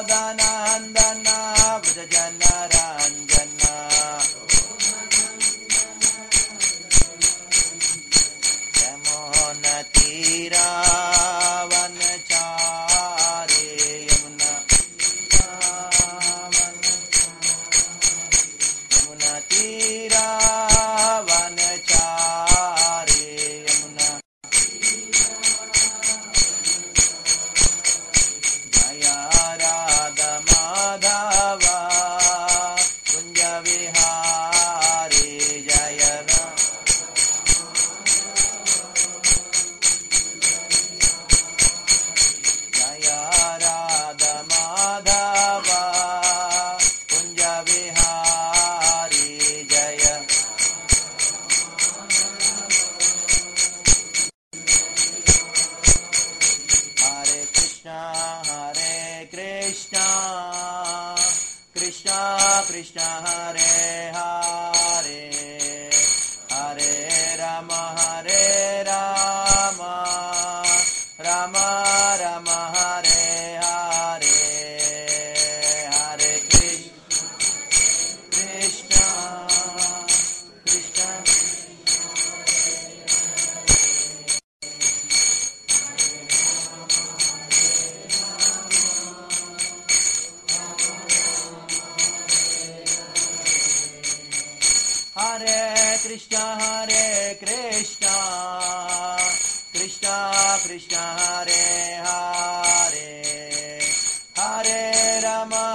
Radhanandana Vrajana Ranjana Yamuna Tira Vanachari Yamuna Tira Vanachari Yamuna Jaya Radha Madhava Kunja Vihari Jaya Jaya Radha Madhava Kunja Vihari Jaya Hare Krishna Krishna Krishna Hare Hare Hare Rama Rama Rama Hare Hare Hare Krishna Krishna Hare Krishna Krishna Krishna Hare Hare Hare Rama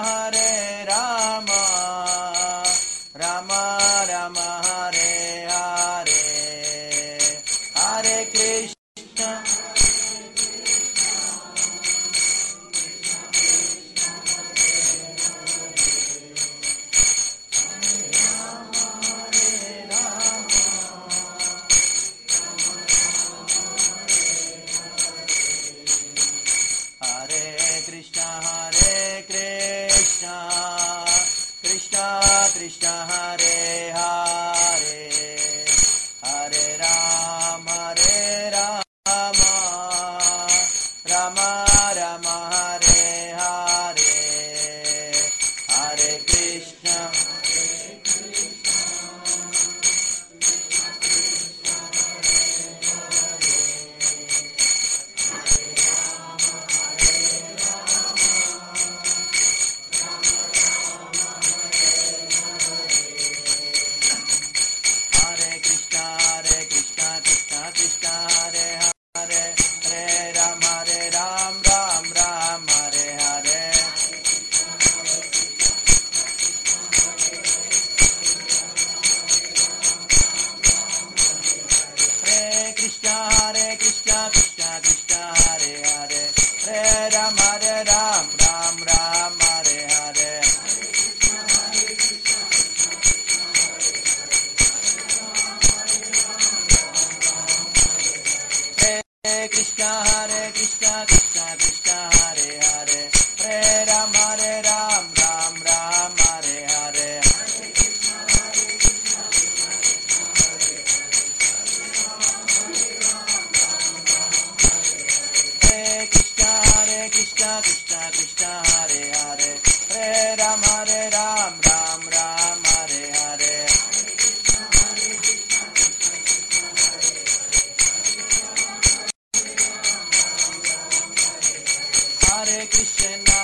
Rama Rama Hare Hare Hare Krishna Hare Krishna Krishna Krishna Hare Hare Hare Rama Rama Rama Hare Hare Hare Krishna Hare Krishna Krishna Krishna Hare Hare Hare Ram Ram Hare Hare Hare Krishna Krishna Krishna Hare Hare Hare Ram Ram Hare Hare Hare Krishna Krishna Krishna Hare Hare Hare Ram Ram Hare Hare Hare Krishna Krishna Krishna Hare Hare Hare Ram Ram Hare Hare Hare Krishna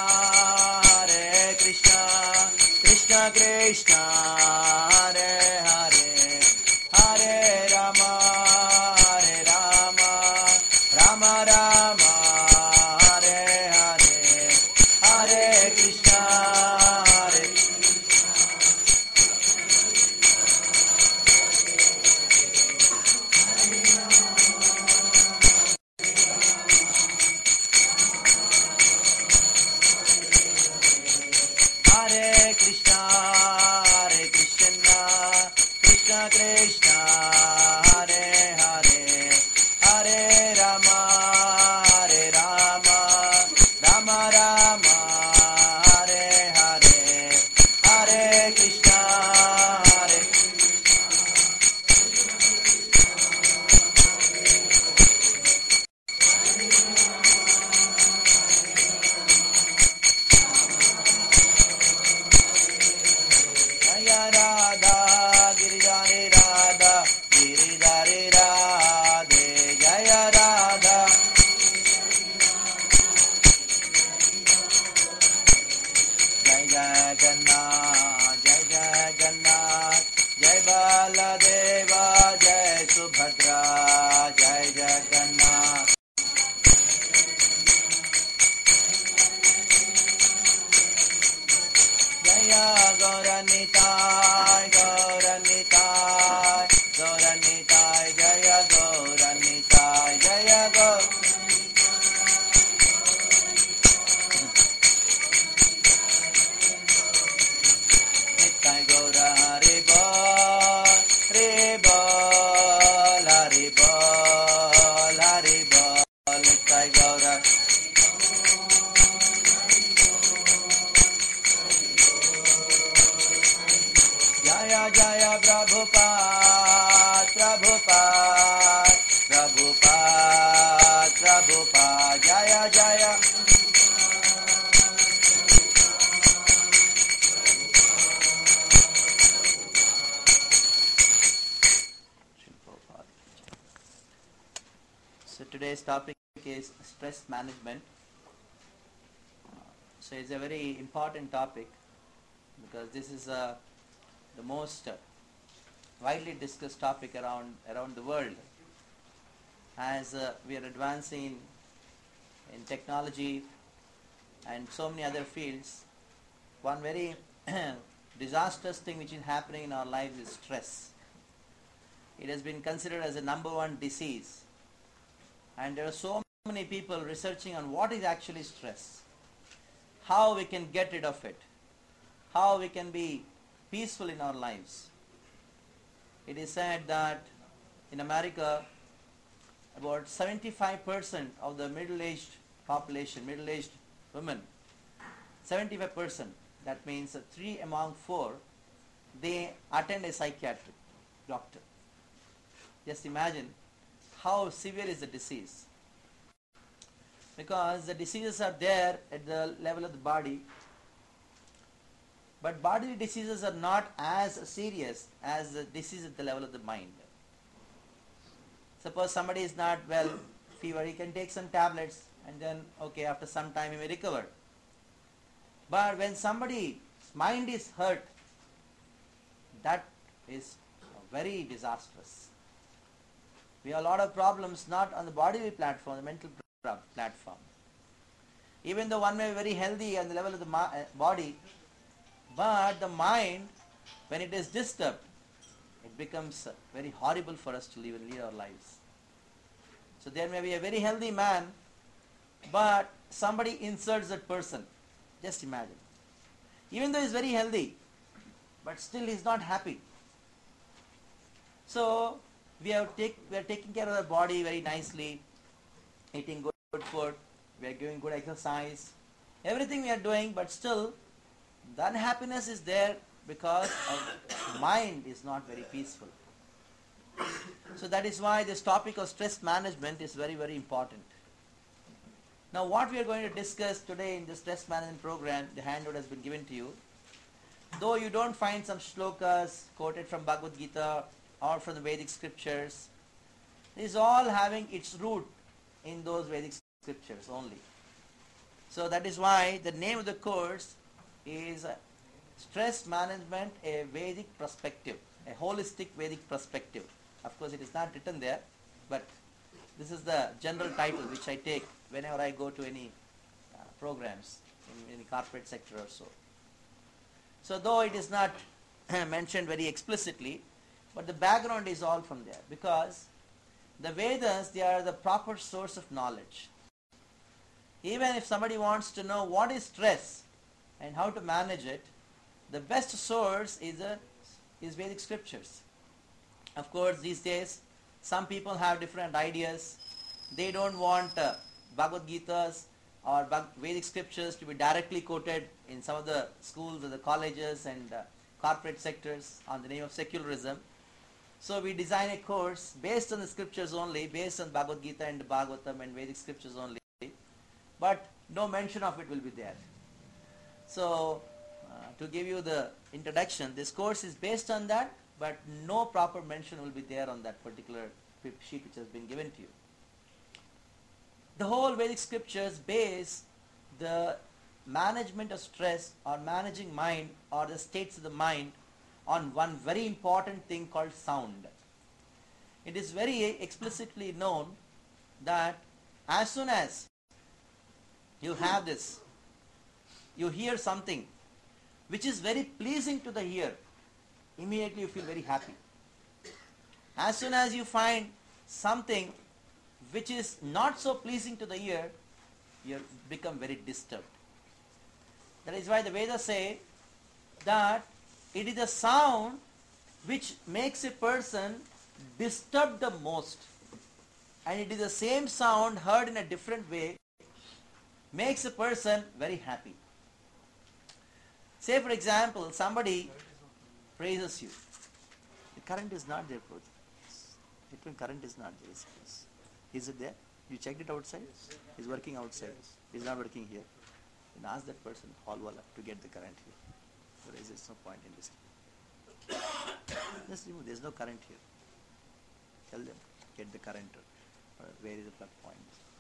Krishna Krishna Hare Hare Hare Rama Rama Rama Hare Hare Hare Krishna Hare Krishna Krishna Krishna Hare Hare Hare Rama Rama Rama Hare Hare Hare Krishna Gauranitai, Gauranitai, Gauranitai, Jaya Gauranitai, Jaya Gaur. Nitai Gaura Haribol, Haribol, Haribol, Haribol, Nitai Gaura. Jaya Jaya Prabhupada, Prabhupada, Prabhupada, Prabhupada, Jaya Jaya. So today's topic is stress management. So it's a very important topic because this is the most widely discussed topic around the world. As we are advancing in technology and so many other fields, one very disastrous thing which is happening in our lives is stress. It has been considered as the number one disease, and there are so many people researching on what is actually stress, how we can get rid of it, how we can be peaceful in our lives. It is said that in America, about 75% of the middle-aged population, middle-aged women, 75%, that means 3 among 4, they attend a psychiatric doctor. Just imagine how severe is the disease. Because the diseases are there at the level of the body, but bodily diseases are not as serious as the disease at the level of the mind. Suppose somebody is not well, fever, he can take some tablets and then, okay, after some time he may recover. But when somebody's mind is hurt, that is very disastrous. We have a lot of problems not on the bodily platform, the mental platform. Even though one may be very healthy on the level of the body, but the mind, when it is disturbed, it becomes very horrible for us to lead our lives. So there may be a very healthy man, but somebody insults that person. Just imagine. Even though he is very healthy, but still he is not happy. So we are taking care of our body very nicely, eating good food, we are giving good exercise, everything we are doing, but still the unhappiness is there because our mind is not very peaceful. So that is why this topic of stress management is very, very important. Now what we are going to discuss today in the stress management program, the handout has been given to you. Though you don't find some shlokas quoted from Bhagavad Gita or from the Vedic scriptures, it is all having its root in those Vedic scriptures only. So that is why the name of the course is Stress Management, a Vedic Perspective, a holistic Vedic perspective. Of course it is not written there, but this is the general title which I take whenever I go to any programs in any corporate sector or so. So though it is not mentioned very explicitly, but the background is all from there, because the Vedas, they are the proper source of knowledge. Even if somebody wants to know what is stress and how to manage it, the best source is Vedic scriptures. Of course, these days, some people have different ideas. They don't want Bhagavad Gitas or Vedic scriptures to be directly quoted in some of the schools or the colleges and corporate sectors on the name of secularism. So we design a course based on the scriptures only, based on Bhagavad Gita and Bhagavatam and Vedic scriptures only, but no mention of it will be there. So to give you the introduction, this course is based on that, but no proper mention will be there on that particular sheet which has been given to you. The whole Vedic scriptures base the management of stress or managing mind or the states of the mind on one very important thing called sound. It is very explicitly known that as soon as you have this, you hear something which is very pleasing to the ear, immediately you feel very happy. As soon as you find something which is not so pleasing to the ear, you become very disturbed. That is why the Vedas say that it is the sound which makes a person disturbed the most. And it is the same sound heard in a different way makes a person very happy. Say for example, somebody praises you. The current is not there, bro. Between current is not there. Is it there? You checked it outside? It's working outside. It's not working here. Then ask that person, hall wala, to get the current here. Otherwise there's no point in this. Just remove, there's no current here. Tell them, get the current. Where is the plug point?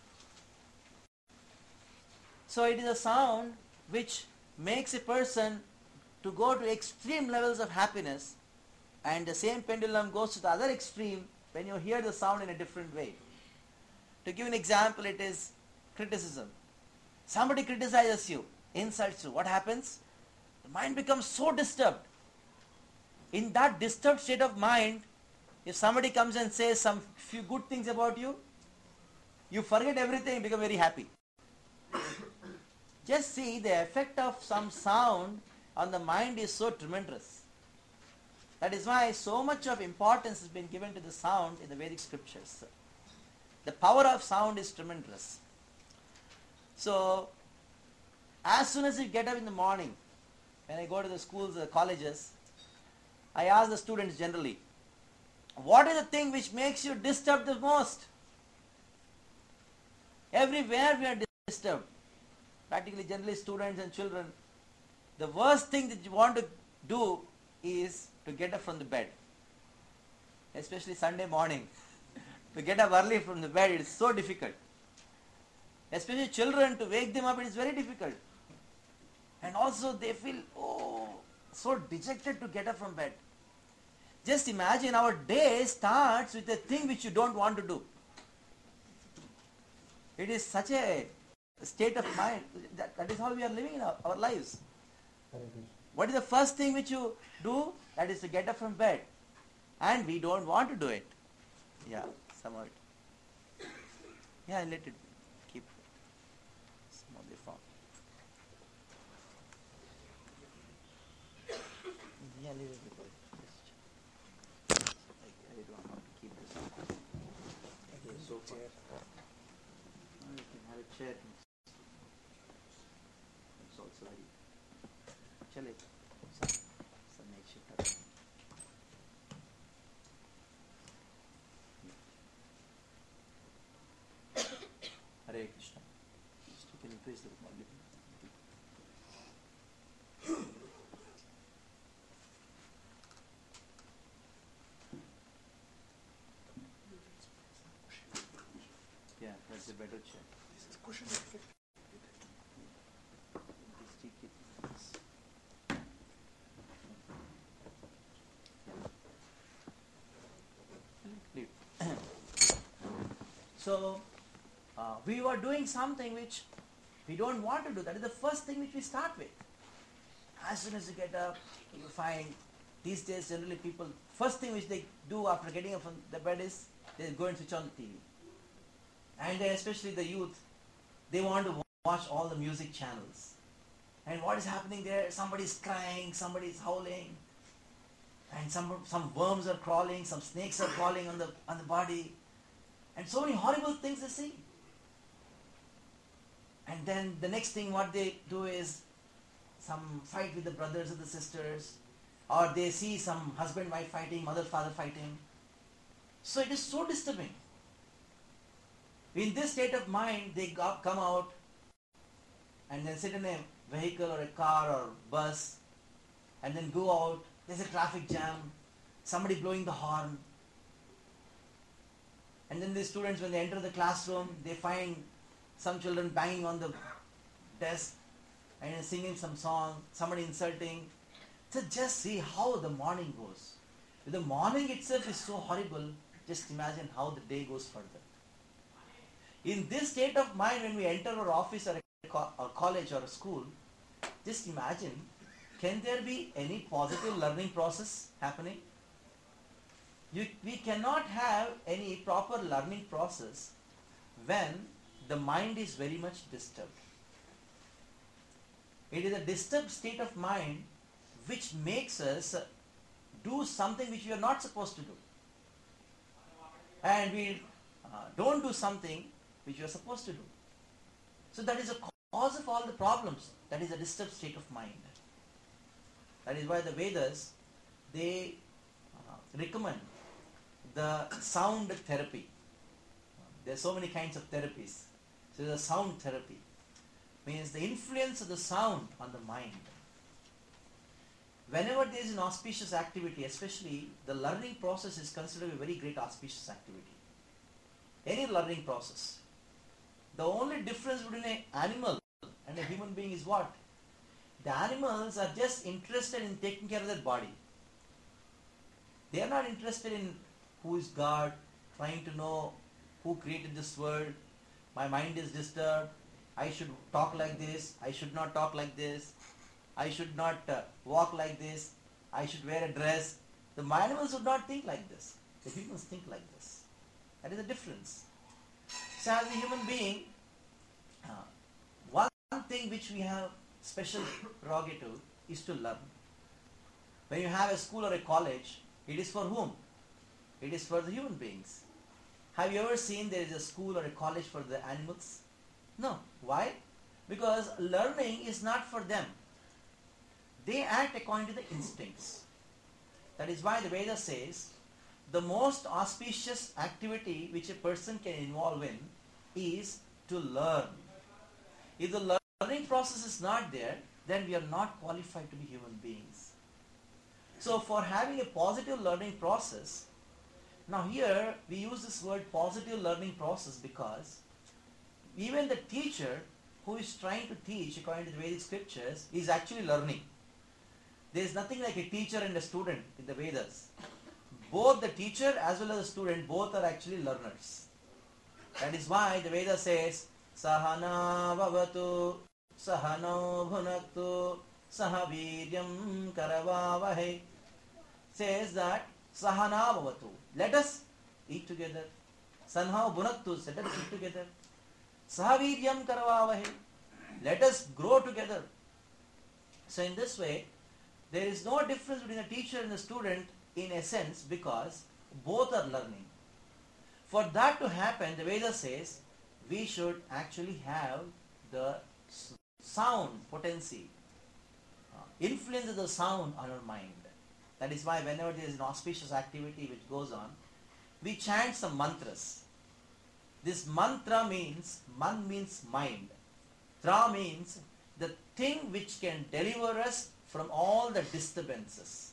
So it is a sound which makes a person to go to extreme levels of happiness, and the same pendulum goes to the other extreme when you hear the sound in a different way. To give an example, it is criticism. Somebody criticizes you, insults you. What happens? The mind becomes so disturbed. In that disturbed state of mind, if somebody comes and says some few good things about you, you forget everything and become very happy. Just see, the effect of some sound on the mind is so tremendous. That is why so much of importance has been given to the sound in the Vedic scriptures. The power of sound is tremendous. So, as soon as you get up in the morning, when I go to the schools or the colleges, I ask the students generally, what is the thing which makes you disturbed the most? Everywhere we are disturbed. Practically, generally students and children, the worst thing that you want to do is to get up from the bed. Especially Sunday morning. To get up early from the bed, it is so difficult. Especially children, to wake them up, it is very difficult. And also they feel, so dejected to get up from bed. Just imagine, our day starts with a thing which you don't want to do. It is such a state of mind. That is how we are living in our lives. What is the first thing which you do? That is to get up from bed. And we don't want to do it. Yeah, somehow. Yeah, let it keep smoothly form. Yeah, leave it before. I don't know how to keep this on. Okay, so far. You can have a chair. It's also very. Chale. Some night shift. Hare Krishna. Still can increase the volume. Yeah, that's a better chair. This is cushion effect. So, we were doing something which we don't want to do. That is the first thing which we start with. As soon as you get up, you find these days generally people, first thing which they do after getting up from the bed is they go and switch on the TV. And especially the youth, they want to watch all the music channels. And what is happening there? Somebody is crying, somebody is howling, and some worms are crawling, some snakes are crawling on the body, and so many horrible things they see. And then the next thing what they do is some fight with the brothers or the sisters, or they see some husband-wife fighting, mother-father fighting. So it is so disturbing. In this state of mind, they come out and then sit in a vehicle or a car or bus and then go out. There's a traffic jam, somebody blowing the horn. And then the students, when they enter the classroom, they find some children banging on the desk and singing some song, somebody insulting. So just see how the morning goes. If the morning itself is so horrible, just imagine how the day goes further. In this state of mind, when we enter our office or a college or a school, just imagine can there be any positive learning process happening? We cannot have any proper learning process when the mind is very much disturbed. It is a disturbed state of mind which makes us do something which we are not supposed to do. And we don't do something which we are supposed to do. So that is a cause of all the problems. That is a disturbed state of mind. That is why the Vedas, they recommend the sound therapy. There are so many kinds of therapies. So the sound therapy means the influence of the sound on the mind. Whenever there is an auspicious activity, especially the learning process is considered a very great auspicious activity. Any learning process. The only difference between an animal and a human being is what? The animals are just interested in taking care of their body. They are not interested in who is God, trying to know who created this world. My mind is disturbed. I should talk like this. I should not talk like this. I should not walk like this. I should wear a dress. The animals would not think like this. The humans think like this. That is the difference. So as a human being, one thing which we have special prerogative is to learn. When you have a school or a college, it is for whom? It is for the human beings. Have you ever seen there is a school or a college for the animals? No. Why? Because learning is not for them. They act according to the instincts. That is why the Veda says the most auspicious activity which a person can involve in is to learn. If the learning process is not there, then we are not qualified to be human beings. So for having a positive learning process, now here we use this word positive learning process because even the teacher who is trying to teach according to the Vedic scriptures is actually learning. There is nothing like a teacher and a student in the Vedas. Both the teacher as well as the student, both are actually learners. That is why the Veda says, Sahana bhavatu, sahano bhunaktu, sahaviryam karavavahe. Says that, Sahana bhavatu, let us eat together. Sanha bhunaktu, let us eat together. Sahaviryam karavavahe, let us grow together. So in this way, there is no difference between a teacher and a student in a sense because both are learning. For that to happen, the Veda says we should actually have the sound potency, influence of the sound on our mind. That is why whenever there is an auspicious activity which goes on, we chant some mantras. This mantra means, man means mind. Tra means the thing which can deliver us from all the disturbances.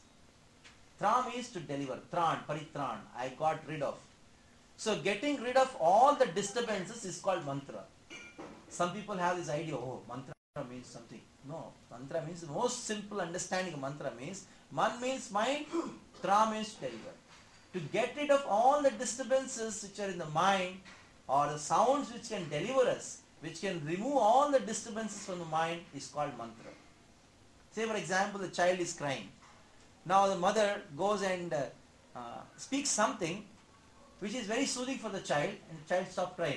Tra means to deliver. Tran, paritran, I got rid of. So getting rid of all the disturbances is called mantra. Some people have this idea, oh, mantra means something. No, mantra means the most simple understanding of mantra means, man means mind, tra means deliver. To get rid of all the disturbances which are in the mind or the sounds which can deliver us, which can remove all the disturbances from the mind is called mantra. Say for example, the child is crying. Now the mother goes and speaks something which is very soothing for the child and the child stops crying.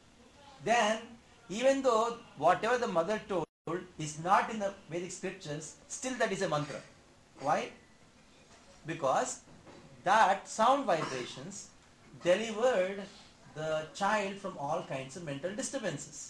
Then even though whatever the mother told is not in the Vedic scriptures, still that is a mantra. Why? Because that sound vibrations delivered the child from all kinds of mental disturbances.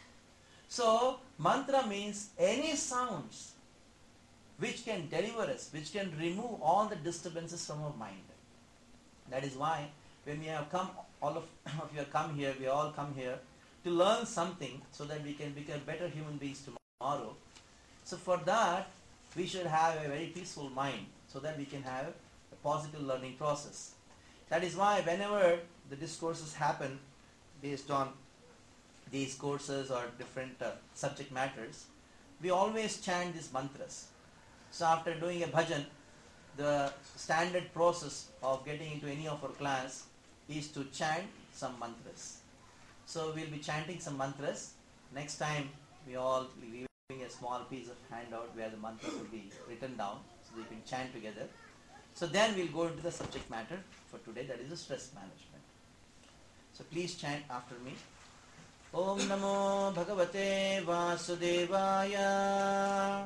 So mantra means any sounds which can deliver us, which can remove all the disturbances from our mind. That is why when we have come, all of you have come here, we all come here to learn something so that we can become better human beings tomorrow. So for that, we should have a very peaceful mind so that we can have a positive learning process. That is why whenever the discourses happen based on these courses or different subject matters, we always chant these mantras. So after doing a bhajan, the standard process of getting into any of our class is to chant some mantras. So we'll be chanting some mantras. Next time we will a small piece of handout where the mantras will be written down so that you can chant together. So then we'll go into the subject matter for today, that is the stress management. So please chant after me. Om Namo Bhagavate Vasudevaya.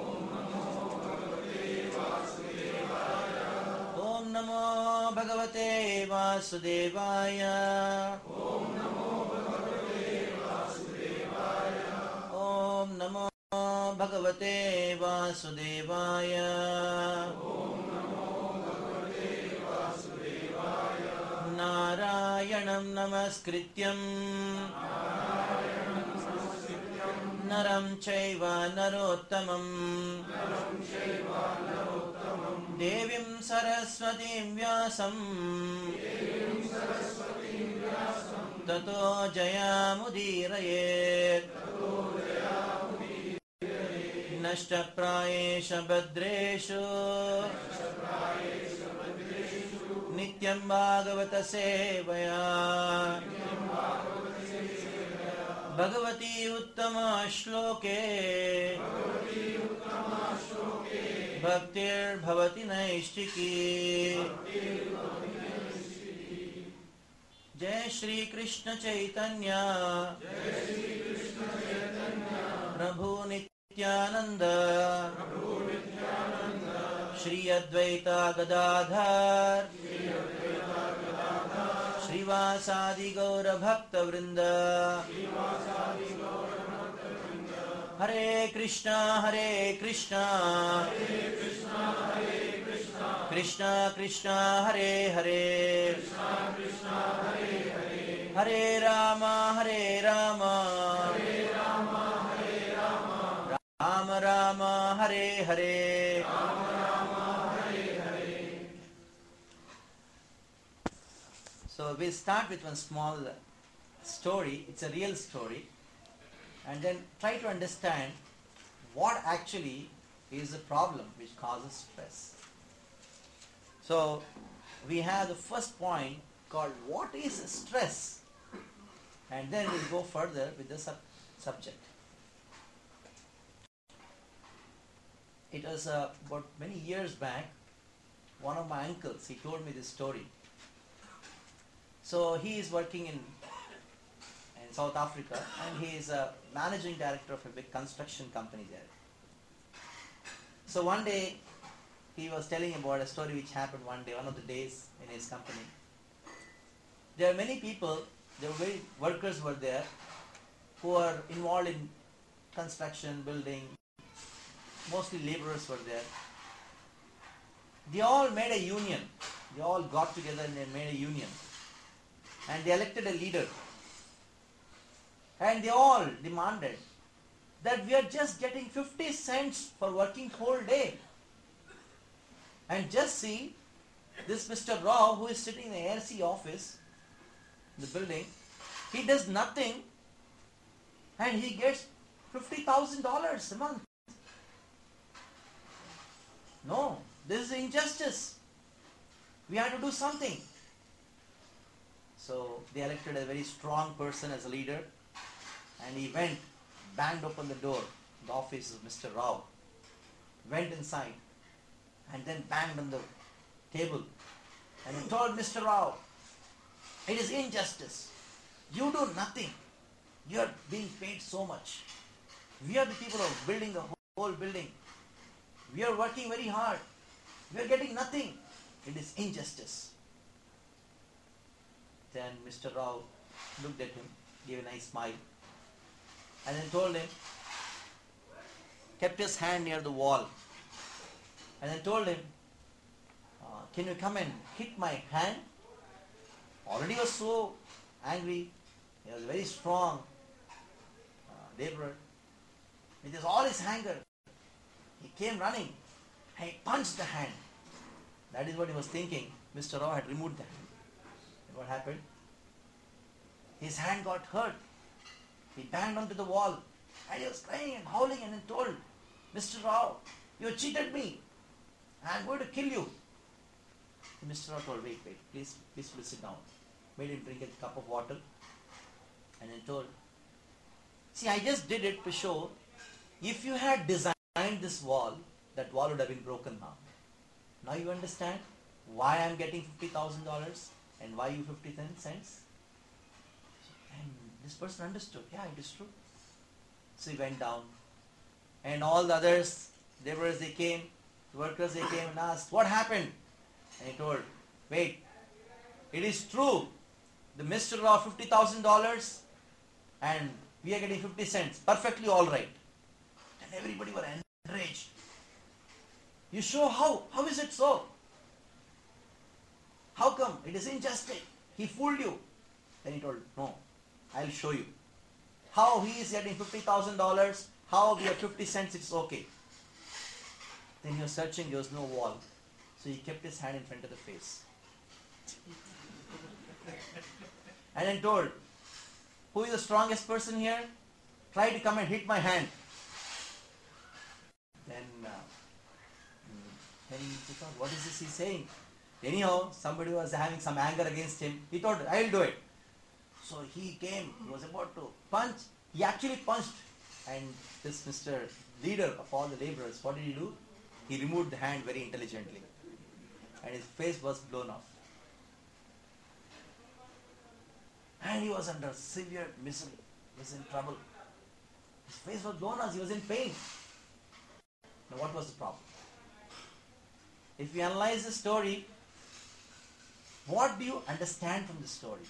Om Namo Bhagavate Vasudevaya. Om Namo Bhagavate Vasudevaya. Narayanam Namaskrityam Naram Chaiva Narottamam Devim Saraswatim Vyasam Tato Jayamudirayet Nashtaprayesha Bhadreshu Nityam Bhagavata Sevaya Bhagavati Uttama Shloke Bhaktir Bhavati Naishtiki. Jai Shri Krishna Chaitanya Prabhu Nityananda Shri Advaita Gadadhar Srivasadi Gaura Bhakta Vrinda. Hare Krishna Krishna Krishna Hare Hare Hare Rama Rama Rama Hare Hare. So we'll start with one small story. It's a real story. And then try to understand what actually is the problem which causes stress. So we have the first point called what is stress? And then we'll go further with the subject. It was about many years back, one of my uncles, he told me this story. So he is working in South Africa, and he is a managing director of a big construction company there. So one day, he was telling about a story which happened one day, one of the days in his company. There are many people, workers were there, who are involved in construction, building, mostly laborers were there. They all made a union. They all got together and they made a union. And they elected a leader. And they all demanded that we are just getting 50 cents for working whole day. And just see, this Mr. Rao, who is sitting in the ARC office, the building, he does nothing and he gets $50,000 a month. No, this is injustice. We have to do something. So they elected a very strong person as a leader, and he went, banged open the door, the office of Mr. Rao, went inside, and then banged on the table, and he told Mr. Rao, it is injustice. You do nothing. You are being paid so much. We are the people who are building the whole building. We are working very hard. We are getting nothing. It is injustice. Then Mr. Rao looked at him, gave a nice smile, and then told him, kept his hand near the wall, and then told him, can you come and hit my hand? Already was so angry. He was very strong laborer. With all his anger, he came running and he punched the hand. That is what he was thinking. Mr. Rao had removed the hand. And what happened? His hand got hurt. He banged onto the wall and he was crying and howling, and then told Mr. Rao, you cheated me. I am going to kill you. And Mr. Rao told, wait, please sit down. Made him drink a cup of water and then told, see, I just did it to show If you had designed this wall, that wall would have been broken now. Now you understand why I'm getting $50,000 and why you 50 cents? And this person understood, yeah, it is true. So he went down. And all the others, laborers, they came, the workers, they came and asked, what happened? And he told, wait, it is true. The Mr. Rao $50,000 and we are getting 50 cents. Perfectly all right. And everybody were enraged. You show how? How is it so? How come? It is injustice. He fooled you. Then he told, no, I'll show you. How he is getting $50,000, how we have 50 cents, it's okay. Then he was searching, there was no wall. So he kept his hand in front of the face. And then told, who is the strongest person here? Try to come and hit my hand. Then he thought, what is this he's saying? Anyhow, somebody was having some anger against him. He thought, I'll do it. So he came, he was about to punch. He actually punched. And this Mr. Leader of all the laborers, what did he do? He removed the hand very intelligently. And his face was blown off. And he was under severe misery. He was in trouble. His face was blown off. He was in pain. Now what was the problem? If you analyze the story, what do you understand from the story?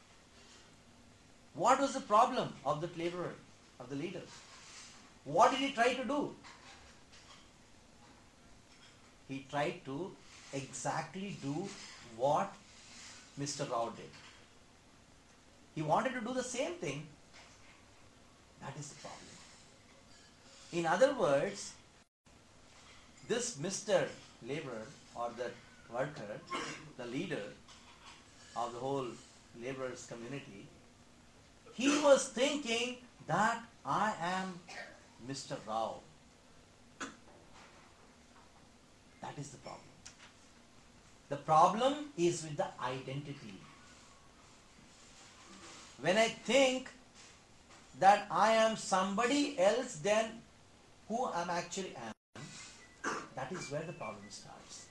What was the problem of the laborer, of the leader? What did he try to do? He tried to exactly do what Mr. Rao did. He wanted to do the same thing. That is the problem. In other words, this Mr. Laborer or the worker, the leader of the whole laborers community, he was thinking that I am Mr. Rao. That is the problem. The problem is with the identity. When I think that I am somebody else than who I actually am, that is where the problem starts.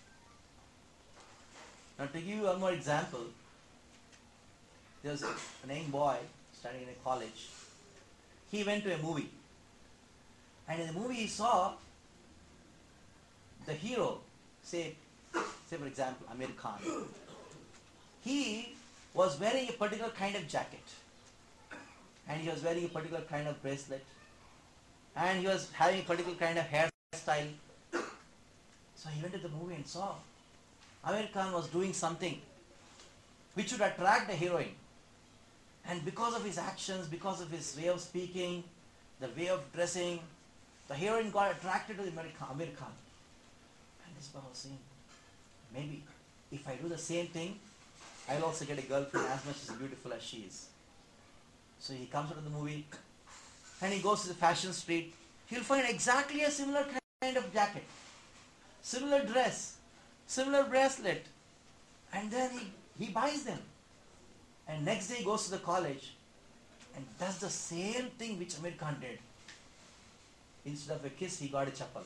Now to give you one more example, there was a young boy studying in a college. He went to a movie. And in the movie he saw the hero, say for example, Amir Khan. He was wearing a particular kind of jacket. And he was wearing a particular kind of bracelet. And he was having a particular kind of hairstyle. So he went to the movie and saw Amir Khan was doing something which would attract the heroine. And because of his actions, because of his way of speaking, the way of dressing, the heroine got attracted to Amir Khan. And this boy was saying, maybe if I do the same thing, I'll also get a girlfriend as much as beautiful as she is. So he comes out of the movie and he goes to the fashion street. He'll find exactly a similar kind of jacket, similar dress, similar bracelet. And then he buys them. And next day he goes to the college and does the same thing which Amir Khan did. Instead of a kiss, he got a chappal.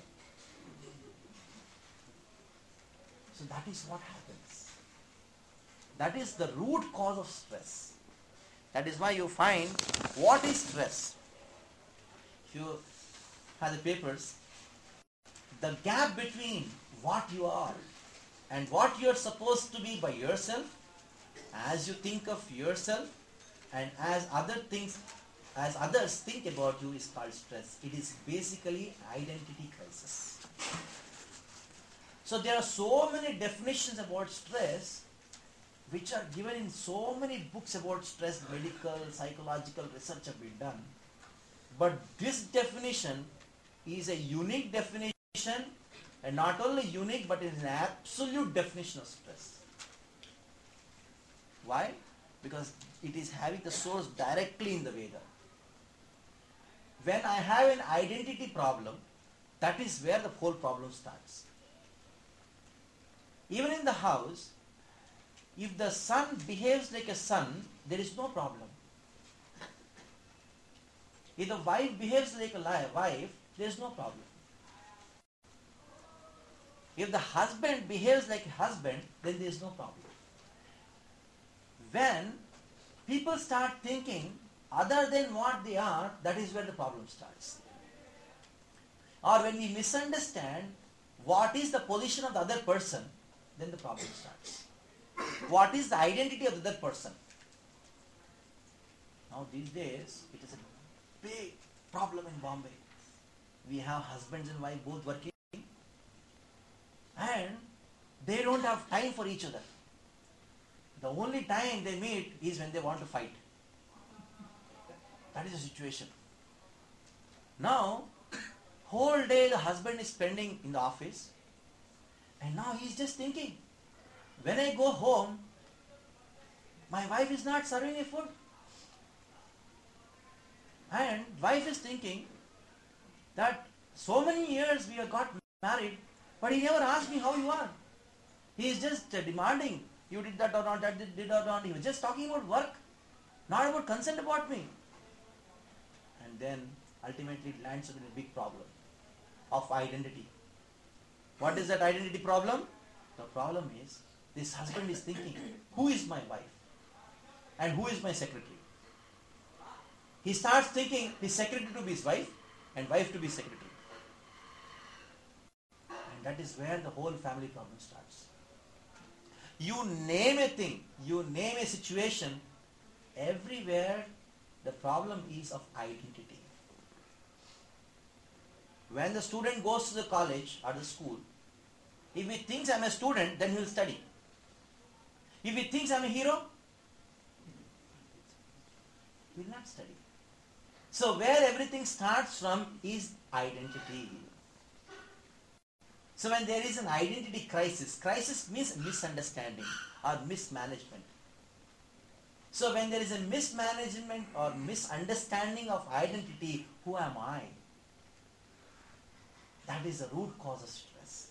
So that is what happens. That is the root cause of stress. That is why you find, what is stress? If you have the papers, the gap between what you are and what you are supposed to be by yourself, as you think of yourself, and as others think about you, is called stress. It is basically identity crisis. So there are so many definitions about stress which are given in so many books about stress. Medical, psychological research have been done. But this definition is a unique definition, and not only unique, but it is an absolute definition of stress. Why? Because it is having the source directly in the Veda. When I have an identity problem, that is where the whole problem starts. Even in the house, if the son behaves like a son, there is no problem. If the wife behaves like a wife, there is no problem. If the husband behaves like a husband, then there is no problem. When people start thinking other than what they are, that is where the problem starts. Or when we misunderstand what is the position of the other person, then the problem starts. What is the identity of the other person? Now these days, it is a big problem in Bombay. We have husbands and wife both working, and they don't have time for each other. The only time they meet is when they want to fight. That is the situation. Now, whole day the husband is spending in the office, and now he is just thinking, when I go home, my wife is not serving me food. And wife is thinking that so many years we have got married, but he never asked me how you are. He is just demanding, you did that or not, that did or not. He was just talking about work, not about concern about me. And then ultimately it lands in a big problem of identity. What is that identity problem? The problem is, this husband is thinking, who is my wife? And who is my secretary? He starts thinking his secretary to be his wife and wife to be secretary. And that is where the whole family problem starts. You name a thing, you name a situation, everywhere the problem is of identity. When the student goes to the college or the school, if he thinks I'm a student, then he will study. If he thinks I'm a hero, he will not study. So where everything starts from is identity. So when there is an identity crisis, crisis means misunderstanding or mismanagement. So when there is a mismanagement or misunderstanding of identity, who am I? That is the root cause of stress.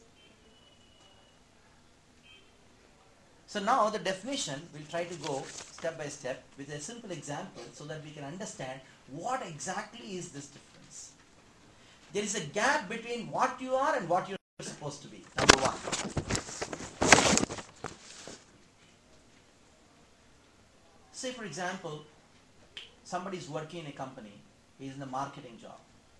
So now the definition, we'll try to go step by step with a simple example so that we can understand what exactly is this difference. There is a gap between what you are and what you're supposed to be. Number one. Say for example, somebody is working in a company, he is in a marketing job.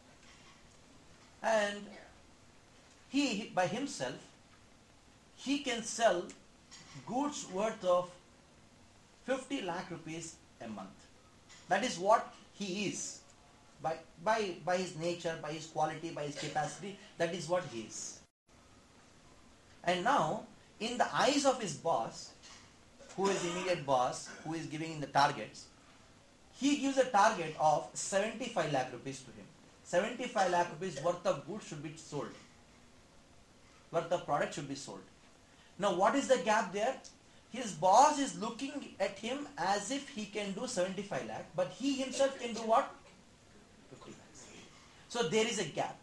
And he, by himself, he can sell goods worth of 50 lakh rupees a month. That is what he is. By his nature, by his quality, by his capacity, that is what he is. And now, in the eyes of his boss, who is the immediate boss, who is giving him the targets, he gives a target of 75 lakh rupees to him. 75 lakh rupees worth of goods should be sold. Worth of product should be sold. Now what is the gap there? His boss is looking at him as if he can do 75 lakh, but he himself can do what? 50 lakhs. So there is a gap.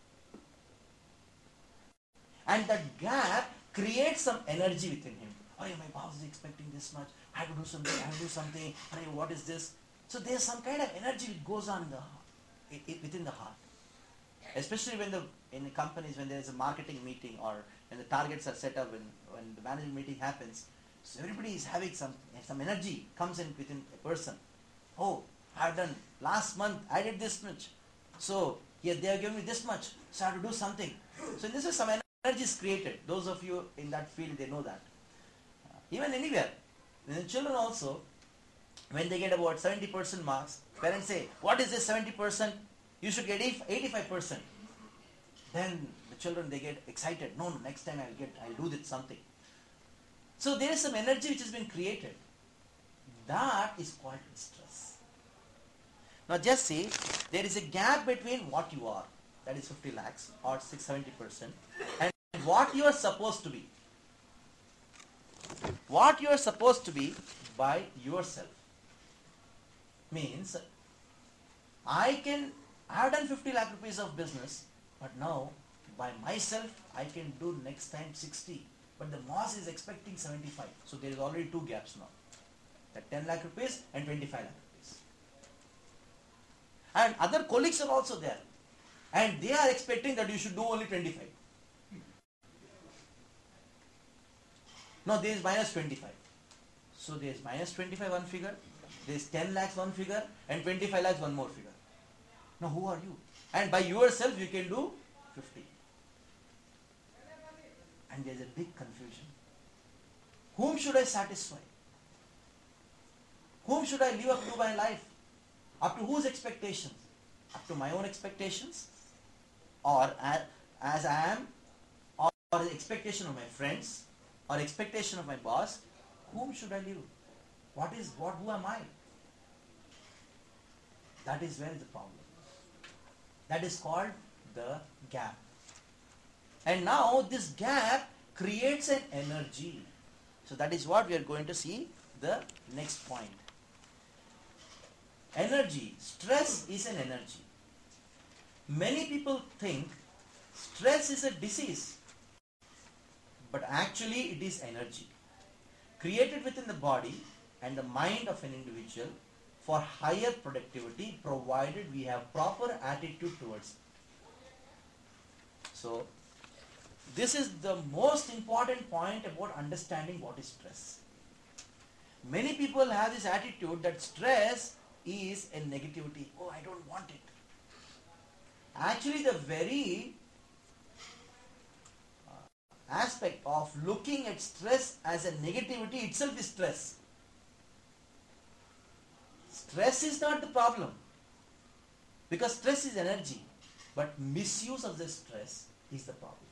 And that gap creates some energy within him. Oh, my boss is expecting this much. I have to do something. I have to do something. What is this? So there's some kind of energy that goes on within the heart. Especially when in the companies, when there is a marketing meeting or when the targets are set up, when the management meeting happens, so everybody is having some energy comes in within a person. Oh, I've done last month, I did this much. So here they are giving me this much. So I have to do something. So this is some energy is created. Those of you in that field, they know that. Even anywhere. And the children also, when they get about 70% marks, parents say, what is this 70%? You should get 85%. Then the children, they get excited. No, next time I'll do this something. So there is some energy which has been created. That is called stress. Now just see, there is a gap between what you are, that is 50 lakhs or 70%, and what you are supposed to be. What you are supposed to be by yourself. Means, I have done 50 lakh rupees of business, but now by myself I can do next time 60. But the boss is expecting 75. So there is already two gaps now. That 10 lakh rupees and 25 lakh rupees. And other colleagues are also there. And they are expecting that you should do only 25. No, there is minus 25. So there is minus 25 one figure, there is 10 lakhs one figure, and 25 lakhs one more figure. Now who are you? And by yourself you can do 50. And there is a big confusion. Whom should I satisfy? Whom should I live up to my life? Up to whose expectations? Up to my own expectations? Or as I am? Or the expectation of my friends? Or expectation of my boss? Whom should I live? Who am I? That is where is the problem. That is called the gap. And now this gap creates an energy. So that is what we are going to see the next point. Energy. Stress is an energy. Many people think stress is a disease. But actually it is energy. Created within the body and the mind of an individual for higher productivity, provided we have proper attitude towards it. So, this is the most important point about understanding what is stress. Many people have this attitude that stress is a negativity. Oh, I don't want it. Actually, the very aspect of looking at stress as a negativity itself is stress. Stress is not the problem, because stress is energy, but misuse of the stress is the problem.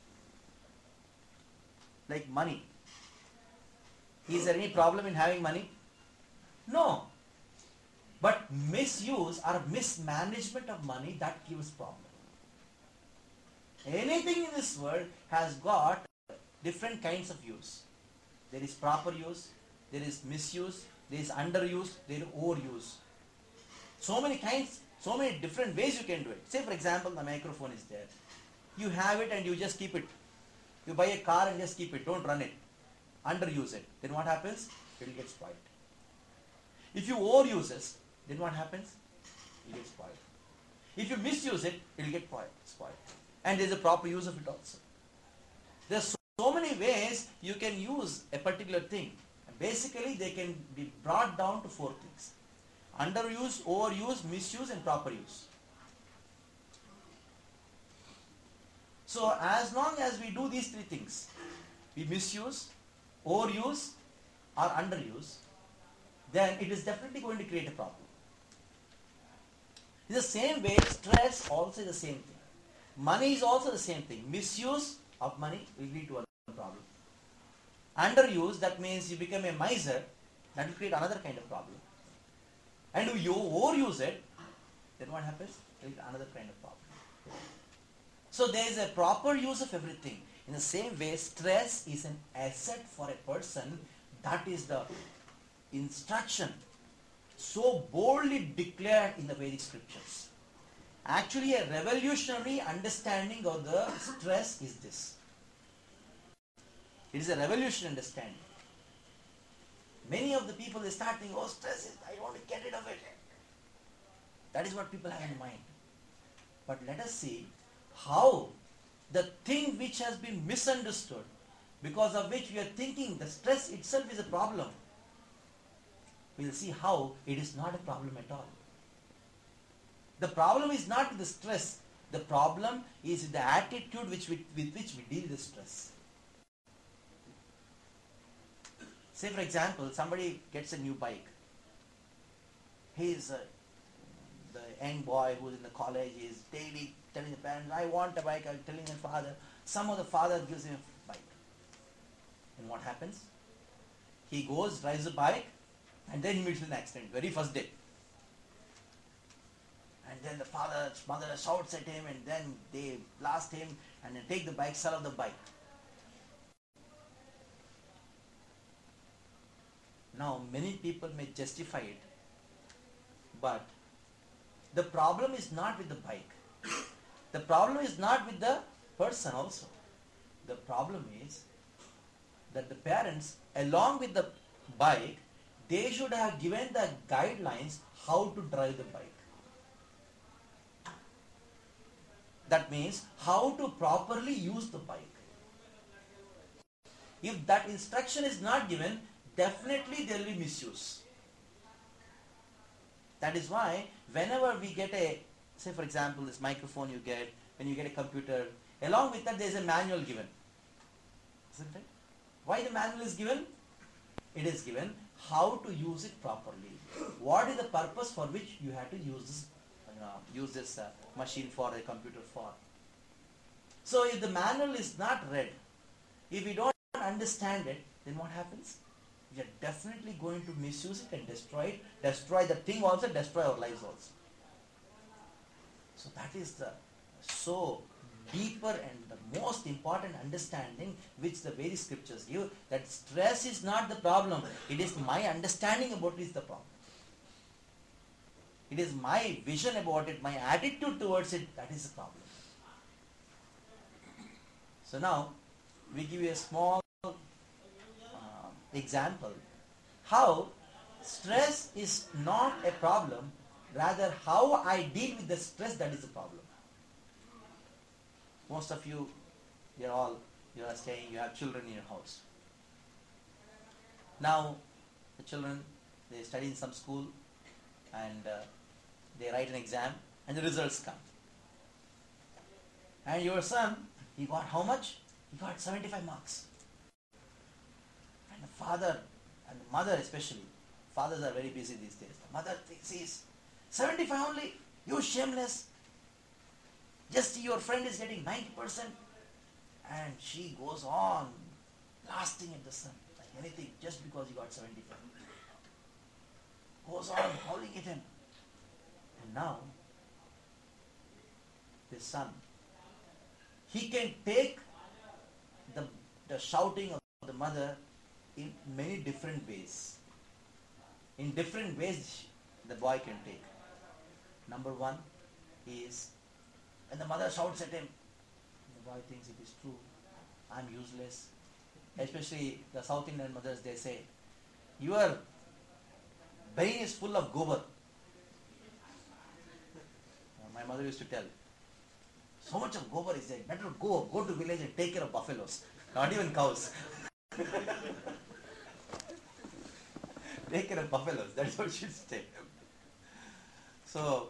Like money. Is there any problem in having money? No. But misuse or mismanagement of money, that gives problem. Anything in this world has got different kinds of use. There is proper use, there is misuse, there is underuse, there is overuse. So many kinds, so many different ways you can do it. Say for example, the microphone is there. You have it and you just keep it. You buy a car and just keep it, don't run it. Underuse it. Then what happens? It will get spoiled. If you overuse it, then what happens? It will get spoiled. If you misuse it, it will get spoiled. And there is a proper use of it also. There are so many ways you can use a particular thing. Basically, they can be brought down to 4 things. Underuse, overuse, misuse, and proper use. So, as long as we do these 3 things, we misuse, overuse, or underuse, then it is definitely going to create a problem. In the same way, stress also is the same thing. Money is also the same thing. Misuse of money will lead to a problem. Underuse, that means you become a miser, that will create another kind of problem. And if you overuse it, then what happens? It will create another kind of problem. So there is a proper use of everything. In the same way, stress is an asset for a person. That is the instruction so boldly declared in the Vedic scriptures. Actually, a revolutionary understanding of the stress is this. It is a revolutionary understanding. Many of the people, they start thinking, oh, stress is, I want to get rid of it. That is what people have in mind. But let us see how the thing which has been misunderstood, because of which we are thinking the stress itself is a problem, we will see how it is not a problem at all. The problem is not with the stress. The problem is the attitude with which we deal with stress. Say for example, somebody gets a new bike. He is the young boy who is in the college, is daily telling the parents, I want a bike. I'm telling the father. Some of the father gives him a bike. And what happens? He goes, drives the bike, and then he meets with an accident, very first day. And then the mother shouts at him, and then they blast him, and then take the bike, sell off the bike. Now, many people may justify it, but the problem is not with the bike. The problem is not with the person also. The problem is that the parents, along with the bike, they should have given the guidelines how to drive the bike. That means how to properly use the bike. If that instruction is not given, definitely there will be misuse. That is why whenever we get say for example, this microphone you get, when you get a computer, along with that there is a manual given. Isn't it? Why the manual is given? It is given how to use it properly. What is the purpose for which you have to use this, machine for a computer for. So if the manual is not read, if we don't understand it, then what happens? We are definitely going to misuse it and destroy it, destroy the thing also, destroy our lives also. So that is the so deeper and the most important understanding which the very scriptures give, that stress is not the problem. It is my understanding about it is the problem. It is my vision about it, my attitude towards it, that is the problem. So now, we give you a small example how stress is not a problem, rather how I deal with the stress, that is the problem. Most of you, you are staying, you have children in your house. Now, the children, they study in some school and they write an exam and the results come. And your son, he got how much? He got 75 marks. And the father and the mother especially, fathers are very busy these days. The mother says, 75 only, you shameless. Just see your friend is getting 90%. And she goes on blasting at the son like anything just because he got 75. Goes on howling at him. And now, this son, he can take the shouting of the mother in many different ways. In different ways the boy can take. Number one is when the mother shouts at him, the boy thinks it is true, I'm useless. Especially the South Indian mothers, they say, your brain is full of gobar. My mother used to tell, so much of gobar is there, better go to village and take care of buffaloes, not even cows. Take care of buffaloes, that's what she used to say. So,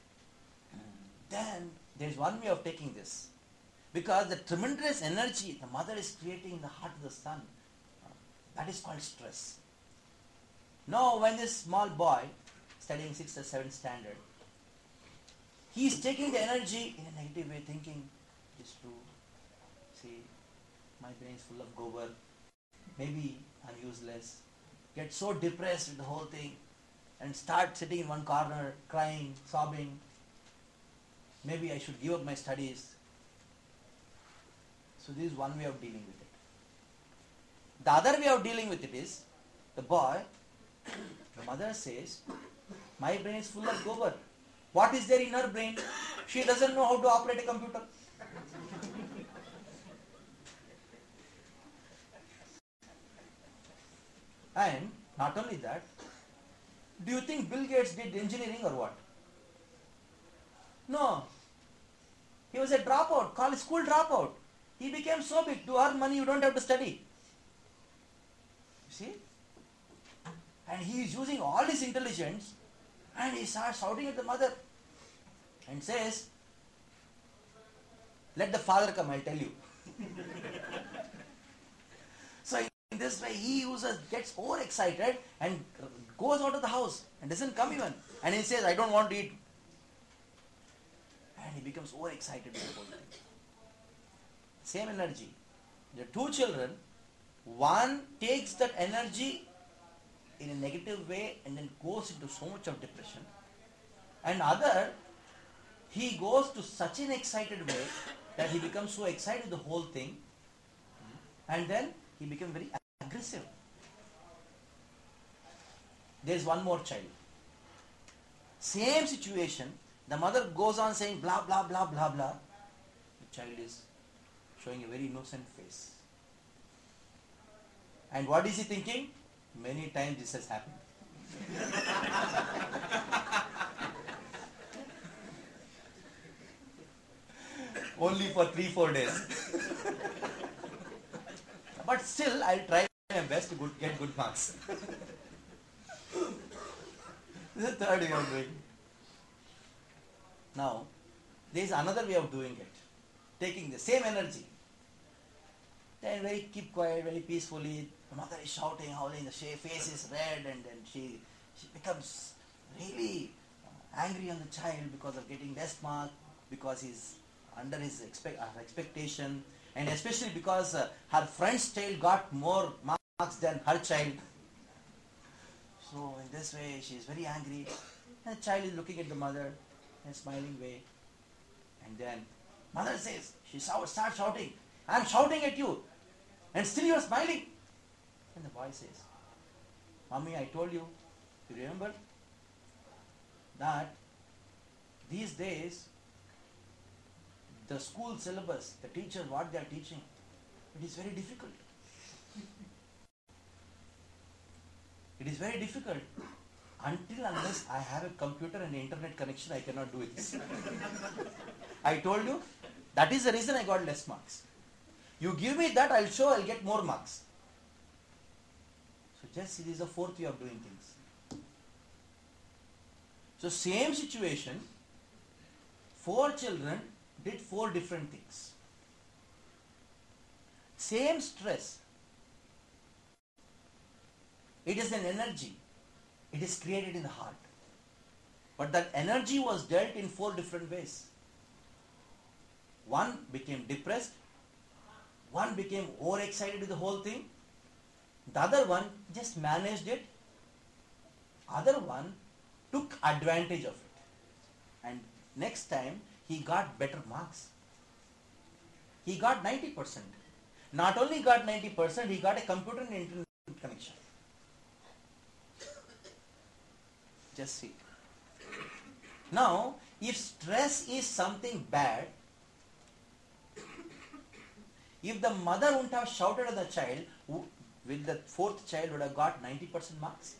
then there is one way of taking this. Because the tremendous energy the mother is creating in the heart of the son, that is called stress. Now, when this small boy, studying 6th or 7th standard, he is taking the energy in a negative way, thinking, it is true, see, my brain is full of gobar, maybe I'm useless, get so depressed with the whole thing, and start sitting in one corner, crying, sobbing, maybe I should give up my studies. So this is one way of dealing with it. The other way of dealing with it is, the boy, the mother says, my brain is full of gobar. What is there in her brain? She doesn't know how to operate a computer. And not only that, do you think Bill Gates did engineering or what? No. He was a dropout, college school dropout. He became so big, to earn money you don't have to study. You see? And he is using all his intelligence and he starts shouting at the mother and says, let the father come, I'll tell you. So in this way he gets overexcited and goes out of the house and doesn't come even. And he says, I don't want to eat. And he becomes overexcited with the whole thing. Same energy. The two children, one takes that energy in a negative way and then goes into so much of depression. And other, he goes to such an excited way that he becomes so excited with the whole thing. And then he becomes very aggressive. There is one more child. Same situation. The mother goes on saying blah, blah, blah, blah, blah. The child is showing a very innocent face. And what is he thinking? Many times this has happened. only for 3-4 days. But still, I'll try my best to get good marks. This is the third way of doing it. Now, there is another way of doing it. Taking the same energy. Then very keep quiet, very peacefully. The mother is shouting, howling, the face is red, and then she becomes really angry on the child because of getting less mark, because he's under his expectation, and especially because her friend's child got more marks than her child. So in this way she is very angry, and the child is looking at the mother in a smiling way, and then mother says, she starts shouting, I'm shouting at you and still you are smiling. And the boy says, Mommy, I told you, you remember that these days the school syllabus, the teachers, what they are teaching, it is very difficult. It is very difficult. Until unless I have a computer and internet connection, I cannot do this. I told you, that is the reason I got less marks. You give me that, I'll get more marks. So just see, this is the fourth way of doing things. So same situation, 4 children did 4 different things. Same stress. It is an energy. It is created in the heart. But that energy was dealt in 4 different ways. One became depressed. One became overexcited with the whole thing. The other one just managed it. Other one took advantage of it. And next time he got better marks. He got 90%. Not only got 90%, he got a computer and internet connection. Just see. Now, if stress is something bad, if the mother wouldn't have shouted at the child, will the 4th child would have got 90% marks?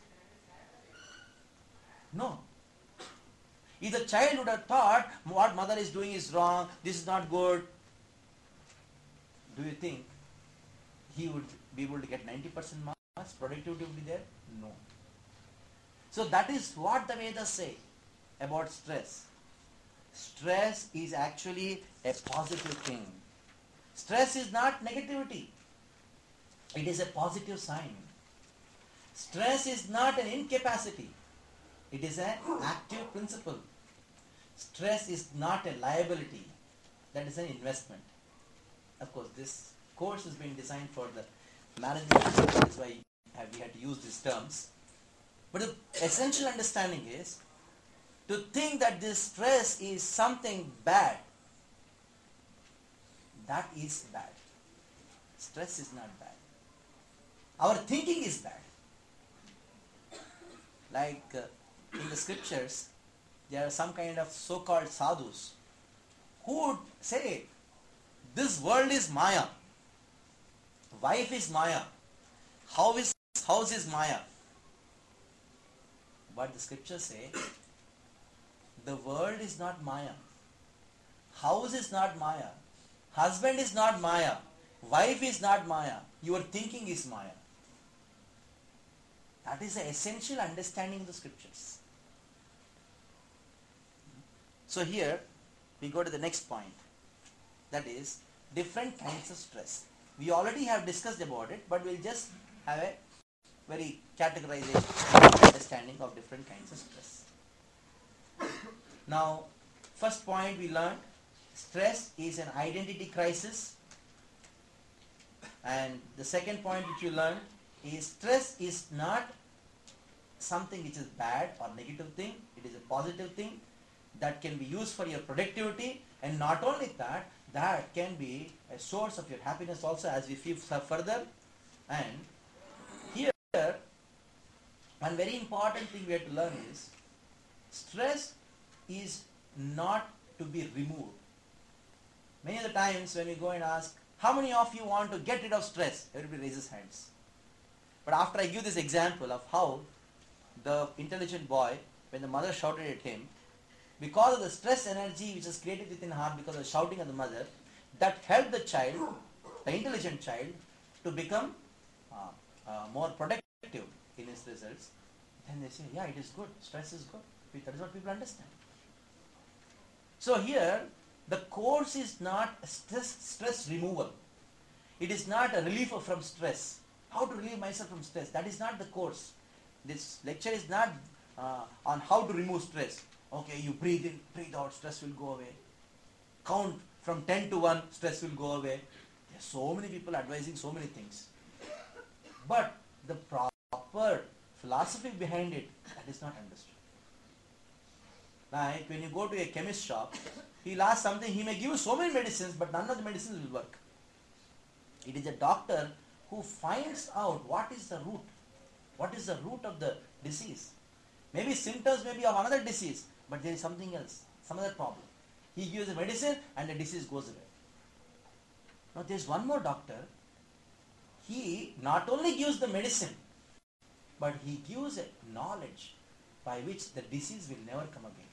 No. If the child would have thought what mother is doing is wrong, this is not good, do you think he would be able to get 90% marks? Productivity would be there? No. So that is what the Vedas say about stress. Stress is actually a positive thing. Stress is not negativity. It is a positive sign. Stress is not an incapacity. It is an active principle. Stress is not a liability. That is an investment. Of course, this course has been designed for the management. That's why we had to use these terms. But the essential understanding is to think that this stress is something bad. That is bad. Stress is not bad. Our thinking is bad. Like in the scriptures, there are some kind of so-called sadhus who would say, this world is Maya. Wife is Maya. House is Maya. But the scriptures say, the world is not Maya. House is not Maya. Husband is not Maya. Wife is not Maya. Your thinking is Maya. That is the essential understanding of the scriptures. So here, we go to the next point. That is, different kinds of stress. We already have discussed about it, but we'll just have a very categorization understanding of different kinds of stress. Now, first point we learned, stress is an identity crisis. And the second point which you learned is stress is not something which is bad or negative thing. It is a positive thing that can be used for your productivity, and not only that, that can be a source of your happiness also as we feel further. And here, one very important thing we have to learn is, stress is not to be removed. Many of the times when we go and ask, how many of you want to get rid of stress? Everybody raises hands. But after I give this example of how the intelligent boy, when the mother shouted at him, because of the stress energy which is created within heart because of the shouting of the mother, that helped the child, the intelligent child, to become more productive in his results. Then they say, yeah, it is good. Stress is good. That is what people understand. So here, the course is not stress removal. It is not a relief from stress. How to relieve myself from stress? That is not the course. This lecture is not on how to remove stress. Okay, you breathe in, breathe out, stress will go away. Count from 10 to 1, stress will go away. There are so many people advising so many things. But the proper philosophy behind it, that is not understood. Like when you go to a chemist shop, he'll ask something, he may give you so many medicines, but none of the medicines will work. It is a doctor who finds out what is the root. What is the root of the disease? Maybe symptoms may be of another disease, but there is something else, some other problem. He gives the medicine and the disease goes away. Now there is one more doctor. He not only gives the medicine, but he gives a knowledge by which the disease will never come again.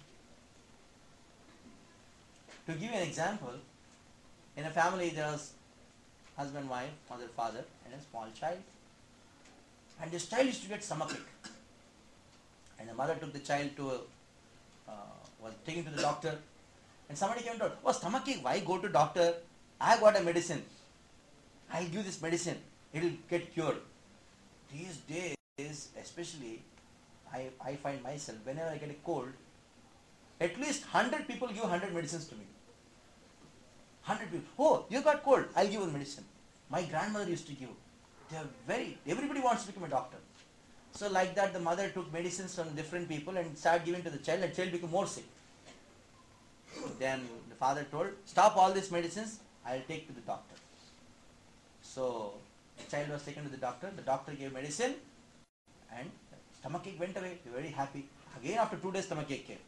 To give you an example, in a family there was husband, wife, mother, father, and a small child. And this child used to get stomachache. And the mother took the child to, was taken to the doctor. And somebody came and told, oh, stomachache, why go to doctor? I got a medicine. I'll give this medicine. It will get cured. These days, especially, I find myself, whenever I get a cold, at least 100 people give 100 medicines to me. 100 people. Oh, you got cold. I'll give you medicine. My grandmother used to give. Everybody wants to become a doctor. So like that, the mother took medicines from different people and started giving to the child, and the child became more sick. Then the father told, stop all these medicines, I'll take to the doctor. So the child was taken to the doctor gave medicine, and stomachache went away. They were very happy. Again after 2 days, stomachache came.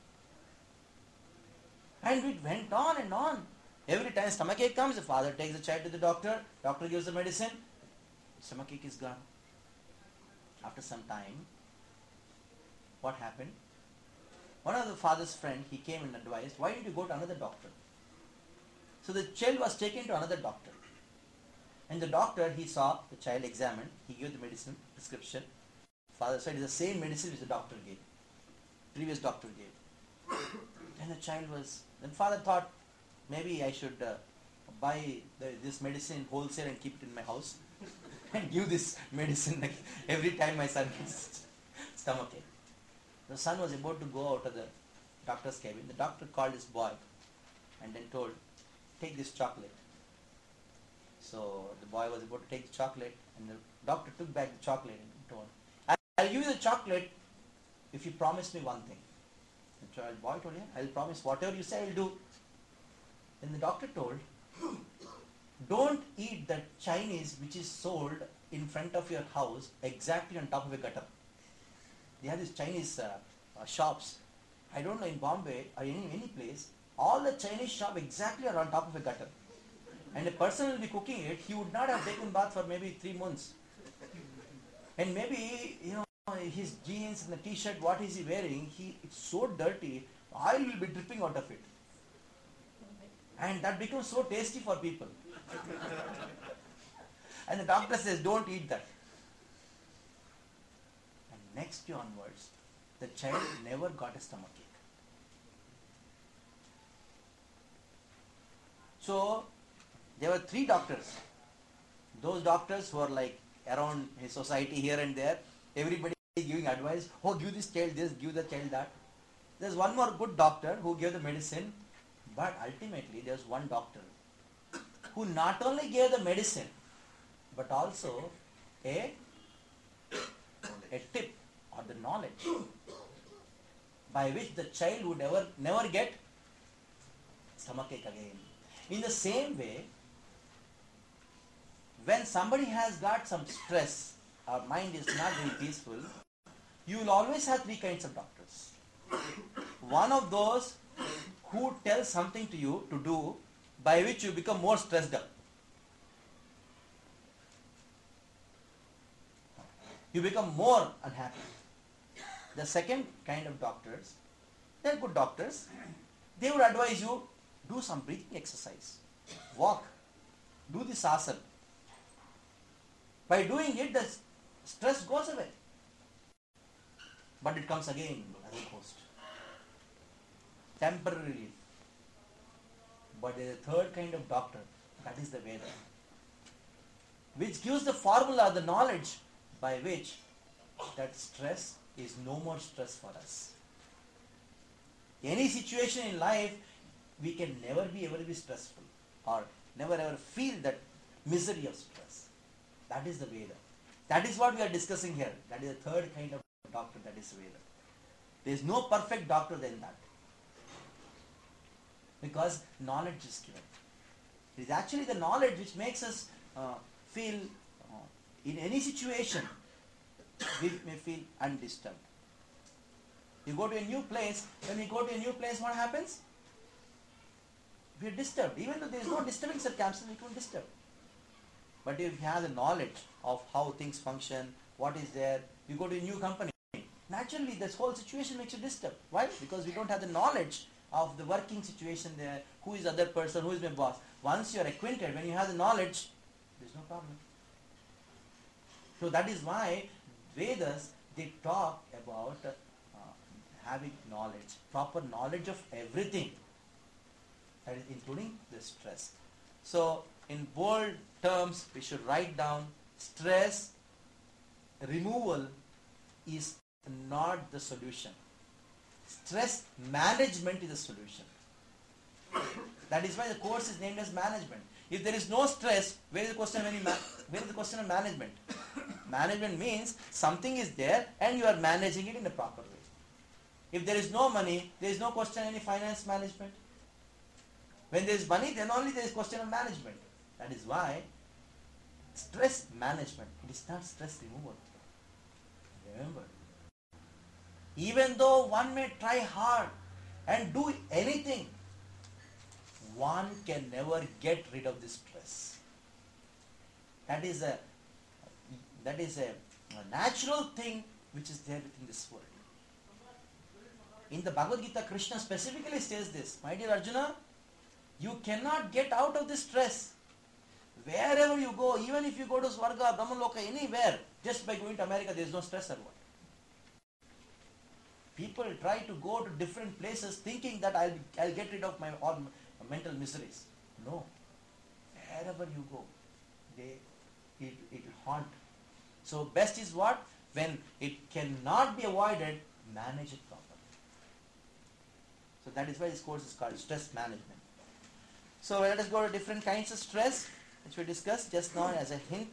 And it went on and on. Every time stomachache comes, the father takes the child to the doctor gives the medicine, stomachache is gone. After some time, what happened? One of the father's friend, he came and advised, why did you go to another doctor? So the child was taken to another doctor. And the doctor, he saw the child examined, he gave the medicine, prescription. Father said, it's the same medicine which the doctor gave. Previous doctor gave. Then father thought, maybe I should buy this medicine wholesale and keep it in my house and give this medicine every time my son gets stomachache. The son was about to go out of the doctor's cabin. The doctor called his boy and then told, take this chocolate. So the boy was about to take the chocolate, and the doctor took back the chocolate and told, I'll give you the chocolate if you promise me one thing. The boy told him, I'll promise whatever you say I'll do. Then the doctor told, don't eat that Chinese which is sold in front of your house exactly on top of a gutter. They have these Chinese shops. I don't know, in Bombay or any place, all the Chinese shop exactly are on top of a gutter. And a person will be cooking it, he would not have taken bath for maybe 3 months. And maybe, his jeans and the t-shirt, what is he wearing, it's so dirty, oil will be dripping out of it. And that becomes so tasty for people. And the doctor says, don't eat that. And next year onwards, the child never got a stomachache. So, there were 3 doctors. Those doctors who are like around his society here and there, everybody is giving advice, oh, give this child this, give the child that. There's one more good doctor who gave the medicine, but ultimately there's one doctor who not only gave the medicine, but also a tip or the knowledge by which the child would never get stomachache again. In the same way, when somebody has got some stress, our mind is not very peaceful, you will always have 3 kinds of doctors. One of those who tells something to you to do by which you become more stressed out. You become more unhappy. The second kind of doctors They are good doctors. They would advise you, do some breathing exercise. Walk. Do this asana. By doing it, the stress goes away. But it comes again as a ghost. Temporary relief. But there is a third kind of doctor. That is the Veda. Which gives the formula, the knowledge by which that stress is no more stress for us. Any situation in life, we can never be able to be stressful or never ever feel that misery of stress. That is the Veda. That is what we are discussing here. That is the third kind of doctor, that is Veda. There is no perfect doctor than that. Because knowledge is given. It is actually the knowledge which makes us feel in any situation we may feel undisturbed. You go to a new place, when we go to a new place, what happens? We are disturbed. Even though there is no disturbing circumstance, we can't disturb. But if you have the knowledge of how things function, what is there, you go to a new company, naturally this whole situation makes you disturbed. Why? Because we don't have the knowledge of the working situation there, who is the other person, who is my boss. Once you are acquainted, when you have the knowledge, there is no problem. So that is why Vedas, they talk about having knowledge, proper knowledge of everything, that is including the stress. So in bold terms, we should write down stress removal is not the solution. Stress management is the solution. That is why the course is named as management. If there is no stress, where is the question of management? Management means something is there and you are managing it in a proper way. If there is no money, there is no question of any finance management. When there is money, then only there is question of management. That is why stress management, it is not stress removal. Remember, even though one may try hard and do anything, one can never get rid of this stress. That is a natural thing which is there within this world. In the Bhagavad Gita, Krishna specifically says this, my dear Arjuna, you cannot get out of this stress. Wherever you go, even if you go to Swarga, Brahmaloka, anywhere, just by going to America, there is no stress or what. People try to go to different places thinking that I'll get rid of all mental miseries. No. Wherever you go, it will haunt. So best is what? When it cannot be avoided, manage it properly. So that is why this course is called stress management. So let us go to different kinds of stress, which we discussed just now as a hint.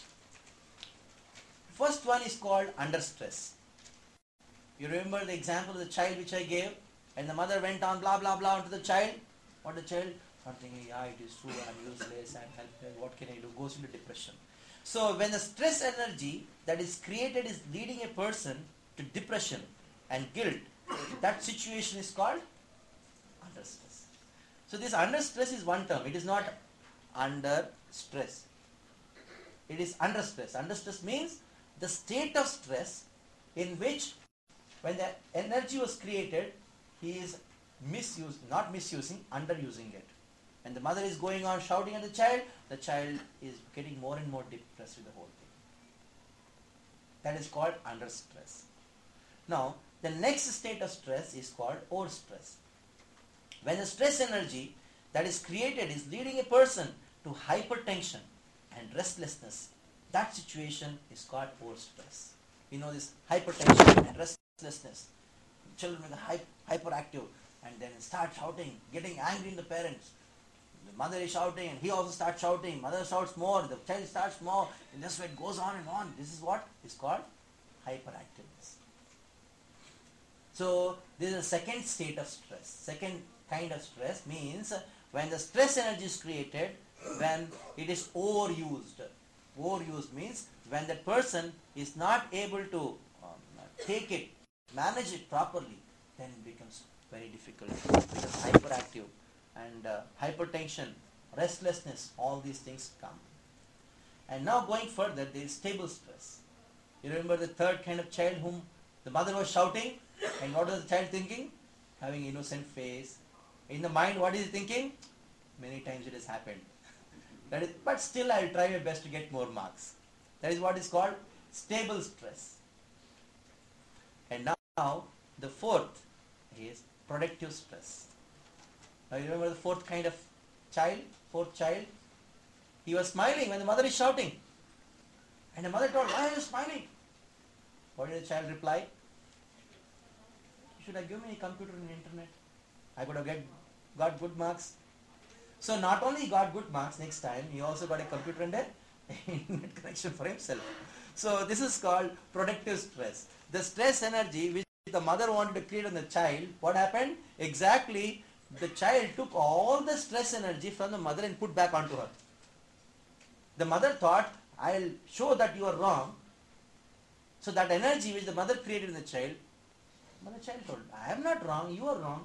First one is called under stress. You remember the example of the child which I gave, and the mother went on blah blah blah to the child. What the child? Not thinking, yeah, it is true, I'm useless, I'm helpless, what can I do? Goes into depression. So when the stress energy that is created is leading a person to depression and guilt, that situation is called under stress. So this under stress is one term. It is not under stress. It is under stress. Under stress means the state of stress in which when the energy was created, he is not misusing, underusing it. And the mother is going on shouting at the child is getting more and more depressed with the whole thing. That is called under stress. Now, the next state of stress is called over stress. When the stress energy that is created is leading a person to hypertension and restlessness, that situation is called over stress. We know this hypertension and restlessness. Children are hyperactive and then start shouting, getting angry in the parents. The mother is shouting and he also starts shouting. Mother shouts more, the child starts more, and this way it goes on and on. This is what is called hyperactiveness. So this is the second state of stress. Second kind of stress means when the stress energy is created, when it is overused. Overused means when that person is not able to take it, manage it properly, then it becomes very difficult. It becomes hyperactive and hypertension, restlessness, all these things come. And now going further, there is stable stress. You remember the third kind of child whom the mother was shouting, and what was the child thinking? having innocent face. In the mind, what is he thinking? Many times it has happened. That is, but still I will try my best to get more marks. That is what is called stable stress. And now the fourth is productive stress. Now you remember the fourth kind of child, fourth child? He was smiling when the mother is shouting. And the mother told, why are you smiling? What did the child reply? Should I give me a computer and internet? I could have got good marks. So not only he got good marks next time, he also got a computer and a internet connection for himself. So this is called productive stress. The stress energy which the mother wanted to create on the child, what happened? Exactly, the child took all the stress energy from the mother and put back onto her. The mother thought, I'll show that you are wrong. So that energy which the mother created in the child, the child told, I am not wrong, you are wrong.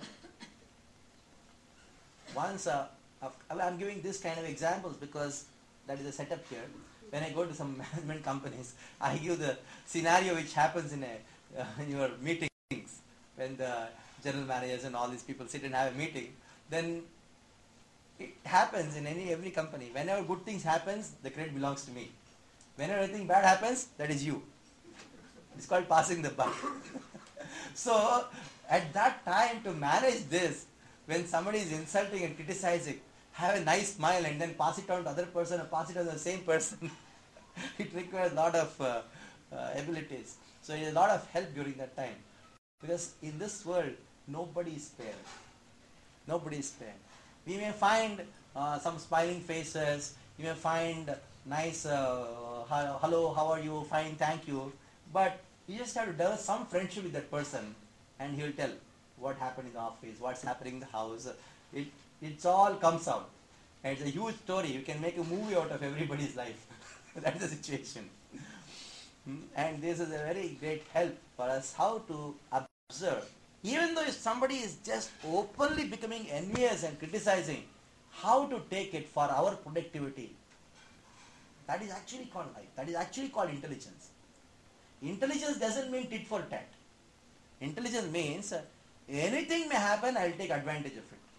Once, I'm giving this kind of examples because that is the setup here. When I go to some management companies, I give the scenario which happens in your meetings when the general managers and all these people sit and have a meeting. Then it happens in every company. Whenever good things happens, the credit belongs to me. Whenever anything bad happens, that is you. It's called passing the buck. So at that time, to manage this, when somebody is insulting and criticizing, have a nice smile and then pass it on to other person or pass it on to the same person. It requires a lot of abilities. So it is a lot of help during that time. Because in this world, nobody is spared. Nobody is spared. We may find some smiling faces. You may find nice, hello, how are you, fine, thank you. But you just have to develop some friendship with that person and he will tell what happened in the office, what's happening in the house. It all comes out. And it's a huge story. You can make a movie out of everybody's life. That is the situation. And this is a very great help for us how to observe. Even though if somebody is just openly becoming envious and criticizing, how to take it for our productivity. That is actually called life. That is actually called intelligence. Intelligence doesn't mean tit for tat. Intelligence means anything may happen, I will take advantage of it.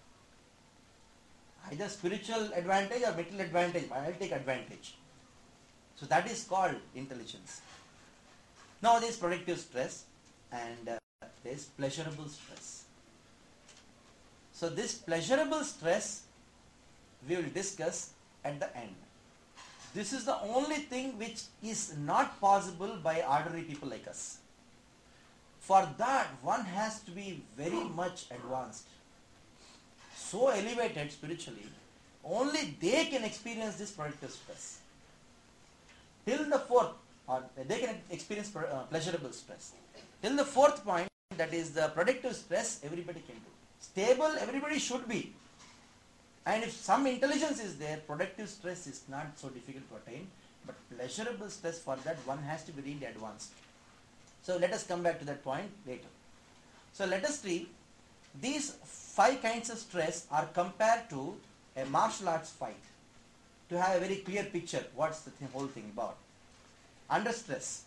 Either spiritual advantage or material advantage, but I will take advantage. So that is called intelligence. Now there is productive stress and there is pleasurable stress. So this pleasurable stress we will discuss at the end. This is the only thing which is not possible by ordinary people like us. For that, one has to be very much advanced, so elevated spiritually, only they can experience this productive stress. Till the fourth, or they can experience pleasurable stress. Till the fourth point, that is the productive stress, everybody can do. Stable, everybody should be. And if some intelligence is there, productive stress is not so difficult to attain, but pleasurable stress, for that one has to be really advanced. So let us come back to that point later. So let us see, these 5 kinds of stress are compared to a martial arts fight, to have a very clear picture what's the whole thing about. Under stress.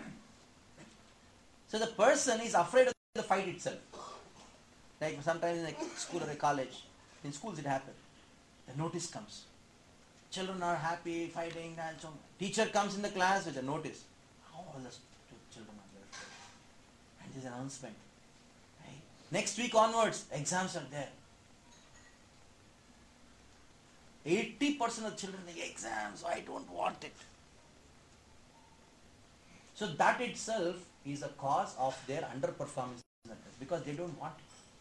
So the person is afraid of the fight itself. Like sometimes in a school or a college, in schools it happens. The notice comes. Children are happy, fighting, and so on. Teacher comes in the class with a notice. All the children are there. And there's an announcement. Right? Next week onwards, exams are there. 80% of children think exams, I don't want it. So that itself is a cause of their underperformance because they don't want it.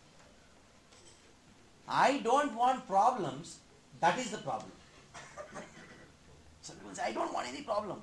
I don't want problems, that is the problem. Some people say, I don't want any problem.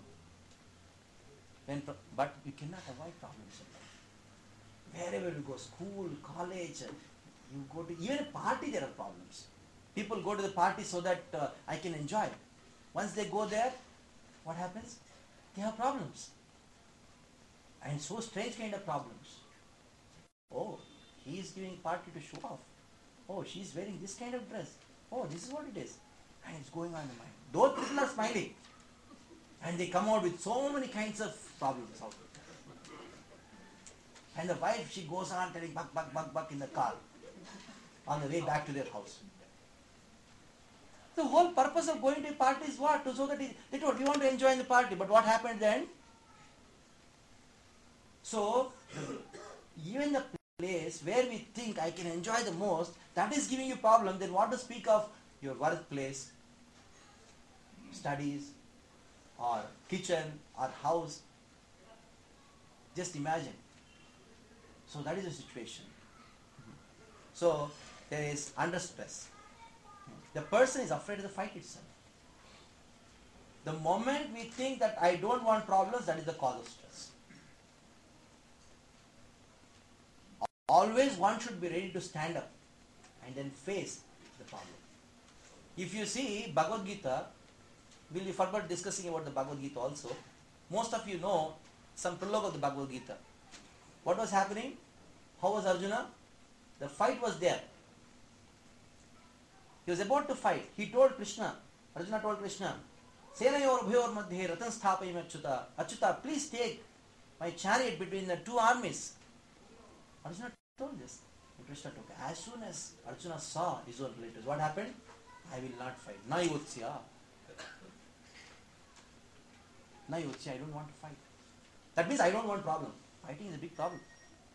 But you cannot avoid problems in life. Wherever you go, school, college, you go to even a party, there are problems. People go to the party so that I can enjoy. Once they go there, what happens? They have problems. And so strange kind of problems. Oh, he is giving party to show off. Oh, she is wearing this kind of dress. Oh, this is what it is. And it's going on in the mind. Those people are smiling. And they come out with so many kinds of problems out there. And the wife, she goes on telling buck, buck, buck, buck in the car on the way back to their house. The whole purpose of going to a party is what? So that they told, we want to enjoy the party. But what happened then? So, even the place where we think I can enjoy the most, that is giving you problem. Then what to speak of your workplace, studies, or kitchen, or house? Just imagine. So that is the situation. So there is under stress. The person is afraid of the fight itself. The moment we think that I don't want problems, that is the cause of stress. Always one should be ready to stand up and then face the problem. If you see Bhagavad Gita, we forgot discussing about the Bhagavad Gita also. Most of you know some prologue of the Bhagavad Gita. What was happening? How was Arjuna? The fight was there. He was about to fight. He told Krishna, Arjuna told Krishna, Senayor bhayor madhye ratan sthapayam achyuta. Achyuta, please take my chariot between the two armies. Arjuna told this. And Krishna took it. As soon as Arjuna saw his own relatives, what happened? I will not fight. Nayutsya. Nayutsya, I don't want to fight. That means I don't want problem. Fighting is a big problem.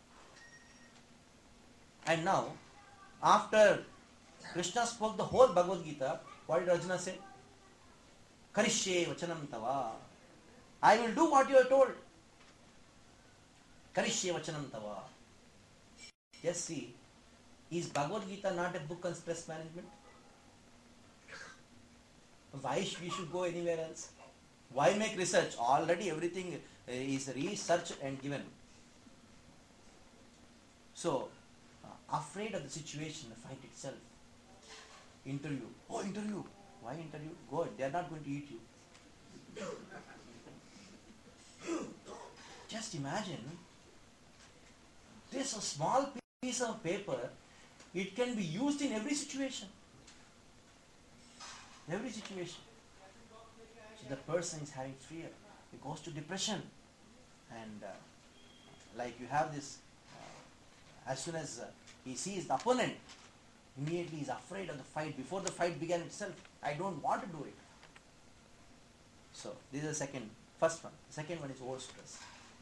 And now, after Krishna spoke the whole Bhagavad Gita, what did Arjuna say? Karishye vachanam tava. I will do what you are told. Karishye vachanam tava. Just see, is Bhagavad Gita not a book on stress management? Why we should go anywhere else? Why make research? Already everything is researched and given. So, afraid of the situation, the fight itself. Interview. Oh, interview. Why interview? Go. They are not going to eat you. Just imagine, this a small piece of paper, it can be used in every situation. Every situation. So the person is having fear. He goes to depression. And like you have this, as soon as he sees the opponent, immediately he is afraid of the fight. Before the fight began itself, I don't want to do it. So this is the first one. The second one is overstress.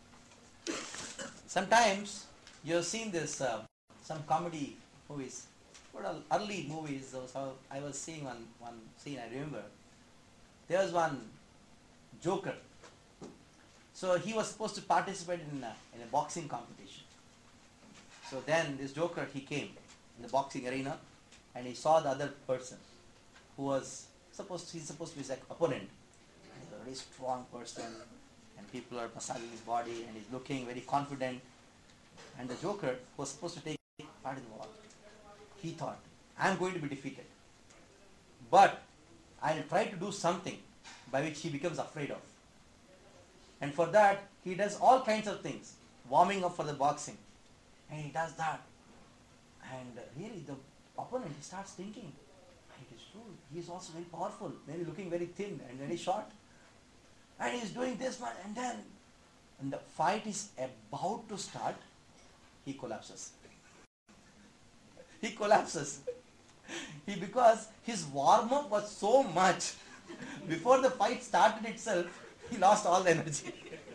Sometimes you have seen this, some comedy movies, early movies. So I was seeing one scene, I remember. There was one joker. So he was supposed to participate in a boxing competition. So then this joker, he came in the boxing arena and he saw the other person who was supposed to be his opponent. And he's a very strong person and people are massaging his body and he's looking very confident. And the joker was supposed to take part in the war. He thought, I'm going to be defeated. But I'll try to do something by which he becomes afraid of. And for that, he does all kinds of things. Warming up for the boxing. And he does that. And really the opponent, he starts thinking, it is true, he is also very powerful, maybe looking very thin and very short. And he is doing this one, and then when the fight is about to start, he collapses. He collapses. Because his warm-up was so much, before the fight started itself, he lost all the energy.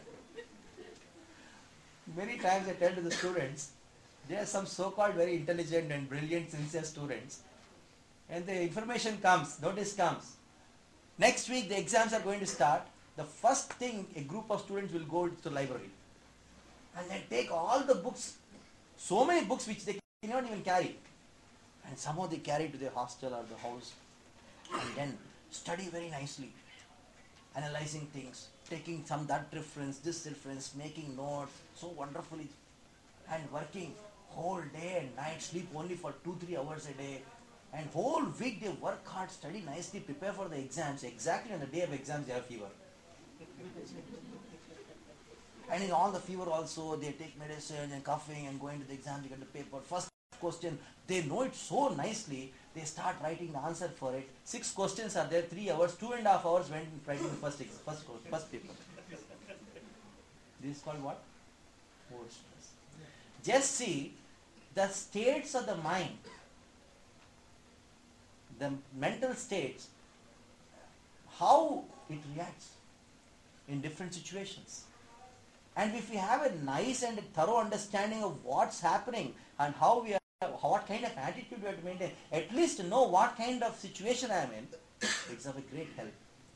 Many times I tell to the students, there are some so-called very intelligent and brilliant, sincere students, and the information comes, notice comes. Next week the exams are going to start. The first thing, a group of students will go to the library and they take all the books, so many books which they cannot even carry, and somehow they carry to their hostel or the house and then study very nicely, analyzing things, taking some that reference, this reference, making notes so wonderfully, and working whole day and night, sleep only for 2-3 hours a day, and whole week they work hard, study nicely, prepare for the exams. Exactly on the day of exams they have fever. And in all the fever also, they take medicine and coughing and going to the exam, they get the paper. First question, they know it so nicely, they start writing the answer for it. 6 questions are there, 3 hours, 2.5 hours went writing the first paper. This is called what? Overstress. Just see the states of the mind, the mental states, how it reacts in different situations. And if we have a nice and thorough understanding of what's happening and how we are, what kind of attitude we have to maintain, at least to know what kind of situation I am in, it's of a great help.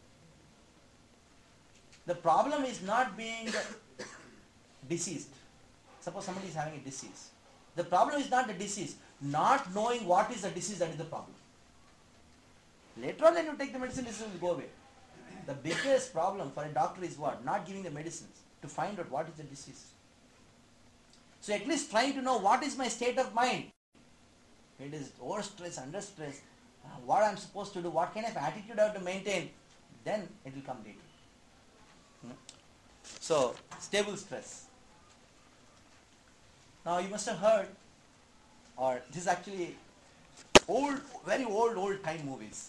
The problem is not being diseased. Suppose somebody is having a disease. The problem is not the disease. Not knowing what is the disease, that is the problem. Later on when you take the medicine, this will go away. The biggest problem for a doctor is what? Not giving the medicines to find out what is the disease. So at least trying to know what is my state of mind. It is over stress, under stress, what I am supposed to do, what kind of attitude I have to maintain, then it will come later. So, stable stress. Now you must have heard, or this is actually old, very old time movies.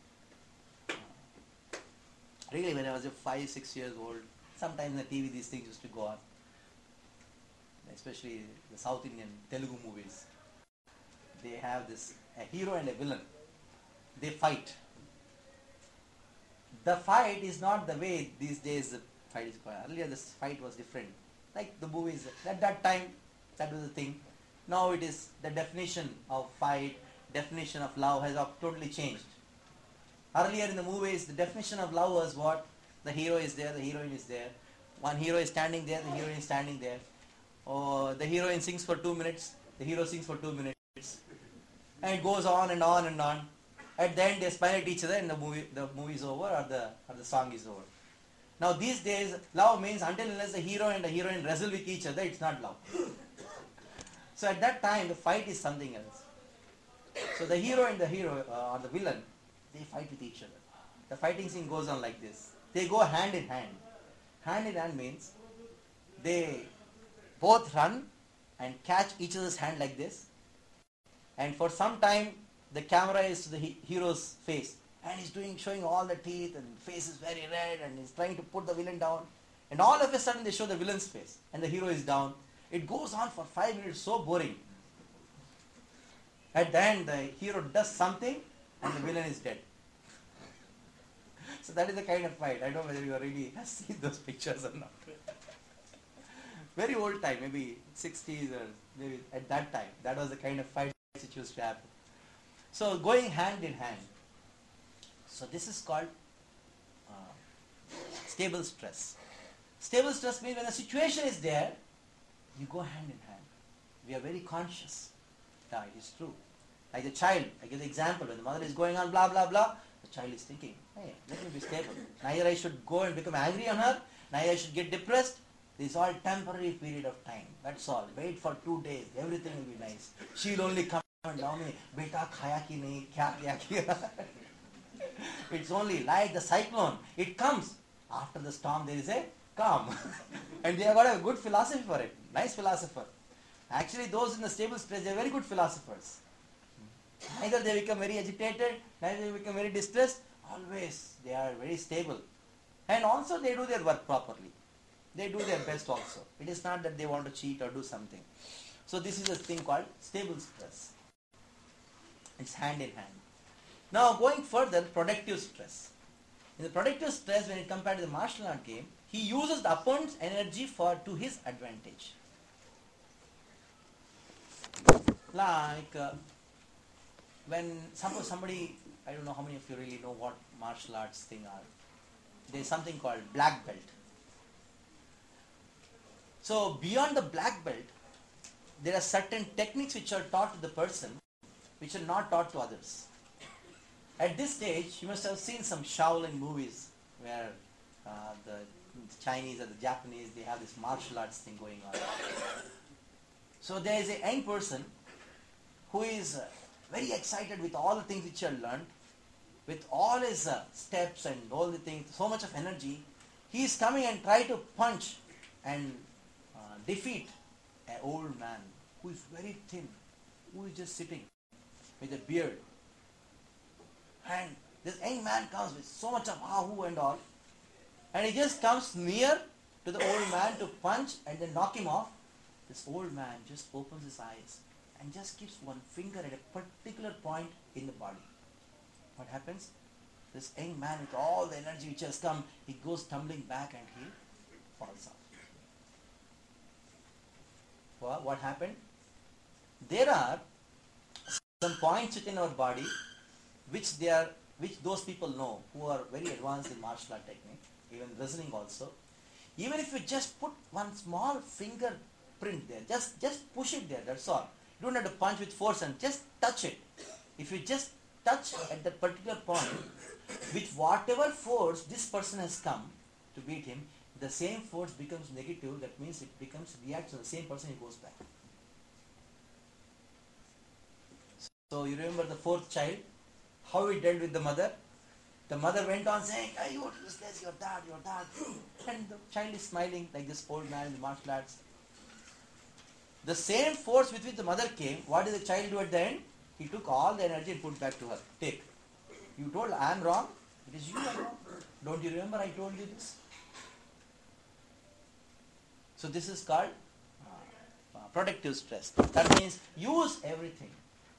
Really, when I was 5, 6 years old, sometimes on the TV these things used to go on. Especially the South Indian Telugu movies. They have this, a hero and a villain. They fight. The fight is not the way these days the fight is going. Earlier this fight was different. Like the movies, at that time, that was the thing. Now it is the definition of fight, definition of love has totally changed. Earlier in the movies, the definition of love was what? The hero is there, the heroine is there. One hero is standing there, the heroine is standing there. Or the heroine sings for 2 minutes, the hero sings for 2 minutes. And it goes on and on and on. At the end, they smile at each other and the movie is over, or the song is over. Now these days, love means until unless the hero and the heroine wrestle with each other, it's not love. So at that time, the fight is something else. So the hero and the or the villain, they fight with each other. The fighting scene goes on like this. They go hand in hand. Hand in hand means they both run and catch each other's hand like this. And for some time, the camera is to the hero's face. And he's showing all the teeth and face is very red and he's trying to put the villain down. And all of a sudden they show the villain's face and the hero is down. It goes on for 5 minutes, so boring. At the end, the hero does something and the villain is dead. So that is the kind of fight. I don't know whether you really have seen those pictures or not. Very old time, maybe 60s or maybe at that time. That was the kind of fight which used to happen. So going hand in hand. So this is called stable stress. Stable stress means when the situation is there, you go hand in hand. We are very conscious. Yeah, it is true. Like the child, I give the example, when the mother is going on blah blah blah, the child is thinking, hey, let me be stable. Neither I should go and become angry on her, neither I should get depressed. This is all temporary period of time. That's all. Wait for 2 days. Everything will be nice. She'll only come and down me, beta khaya ki nahi, kya kya kiya. It's only like the cyclone. It comes. After the storm there is a calm. And they have got a good philosophy for it. Nice philosopher. Actually those in the stable stress, they are very good philosophers. Neither they become very agitated, neither they become very distressed. Always they are very stable. And also they do their work properly. They do their best also. It is not that they want to cheat or do something. So this is a thing called stable stress. It's hand in hand. Now going further, productive stress. In the productive stress, when it compared to the martial art game, he uses the opponent's energy to his advantage. Like when suppose somebody, I don't know how many of you really know what martial arts thing are. There is something called black belt. So beyond the black belt, there are certain techniques which are taught to the person, which are not taught to others. At this stage, you must have seen some Shaolin movies where the Chinese or the Japanese, they have this martial arts thing going on. So there is a young person who is very excited with all the things which he had learned, with all his steps and all the things, so much of energy. He is coming and try to punch and defeat an old man who is very thin, who is just sitting with a beard. And this young man comes with so much of ahoo and all, and he just comes near to the old man to punch and then knock him off, this old man just opens his eyes and just keeps one finger at a particular point in the body. What happens? This young man with all the energy which has come, he goes tumbling back and he falls out. Well, what happened? There are some points within our body which those people know who are very advanced in martial art technique, even wrestling also. Even if you just put one small finger print there, just push it there, that's all. You don't have to punch with force and just touch it. If you just touch at that particular point, with whatever force this person has come to beat him, the same force becomes negative, that means it becomes reacts on the same person, he goes back. So you remember the fourth child, how he dealt with the mother? The mother went on saying, "Hey, you useless, your dad. And the child is smiling like this old man in the martial arts. The same force with which the mother came, what did the child do at the end? He took all the energy and put back to her. Take. You told I am wrong. It is you are wrong. Don't you remember I told you this? So this is called protective stress. That means use everything.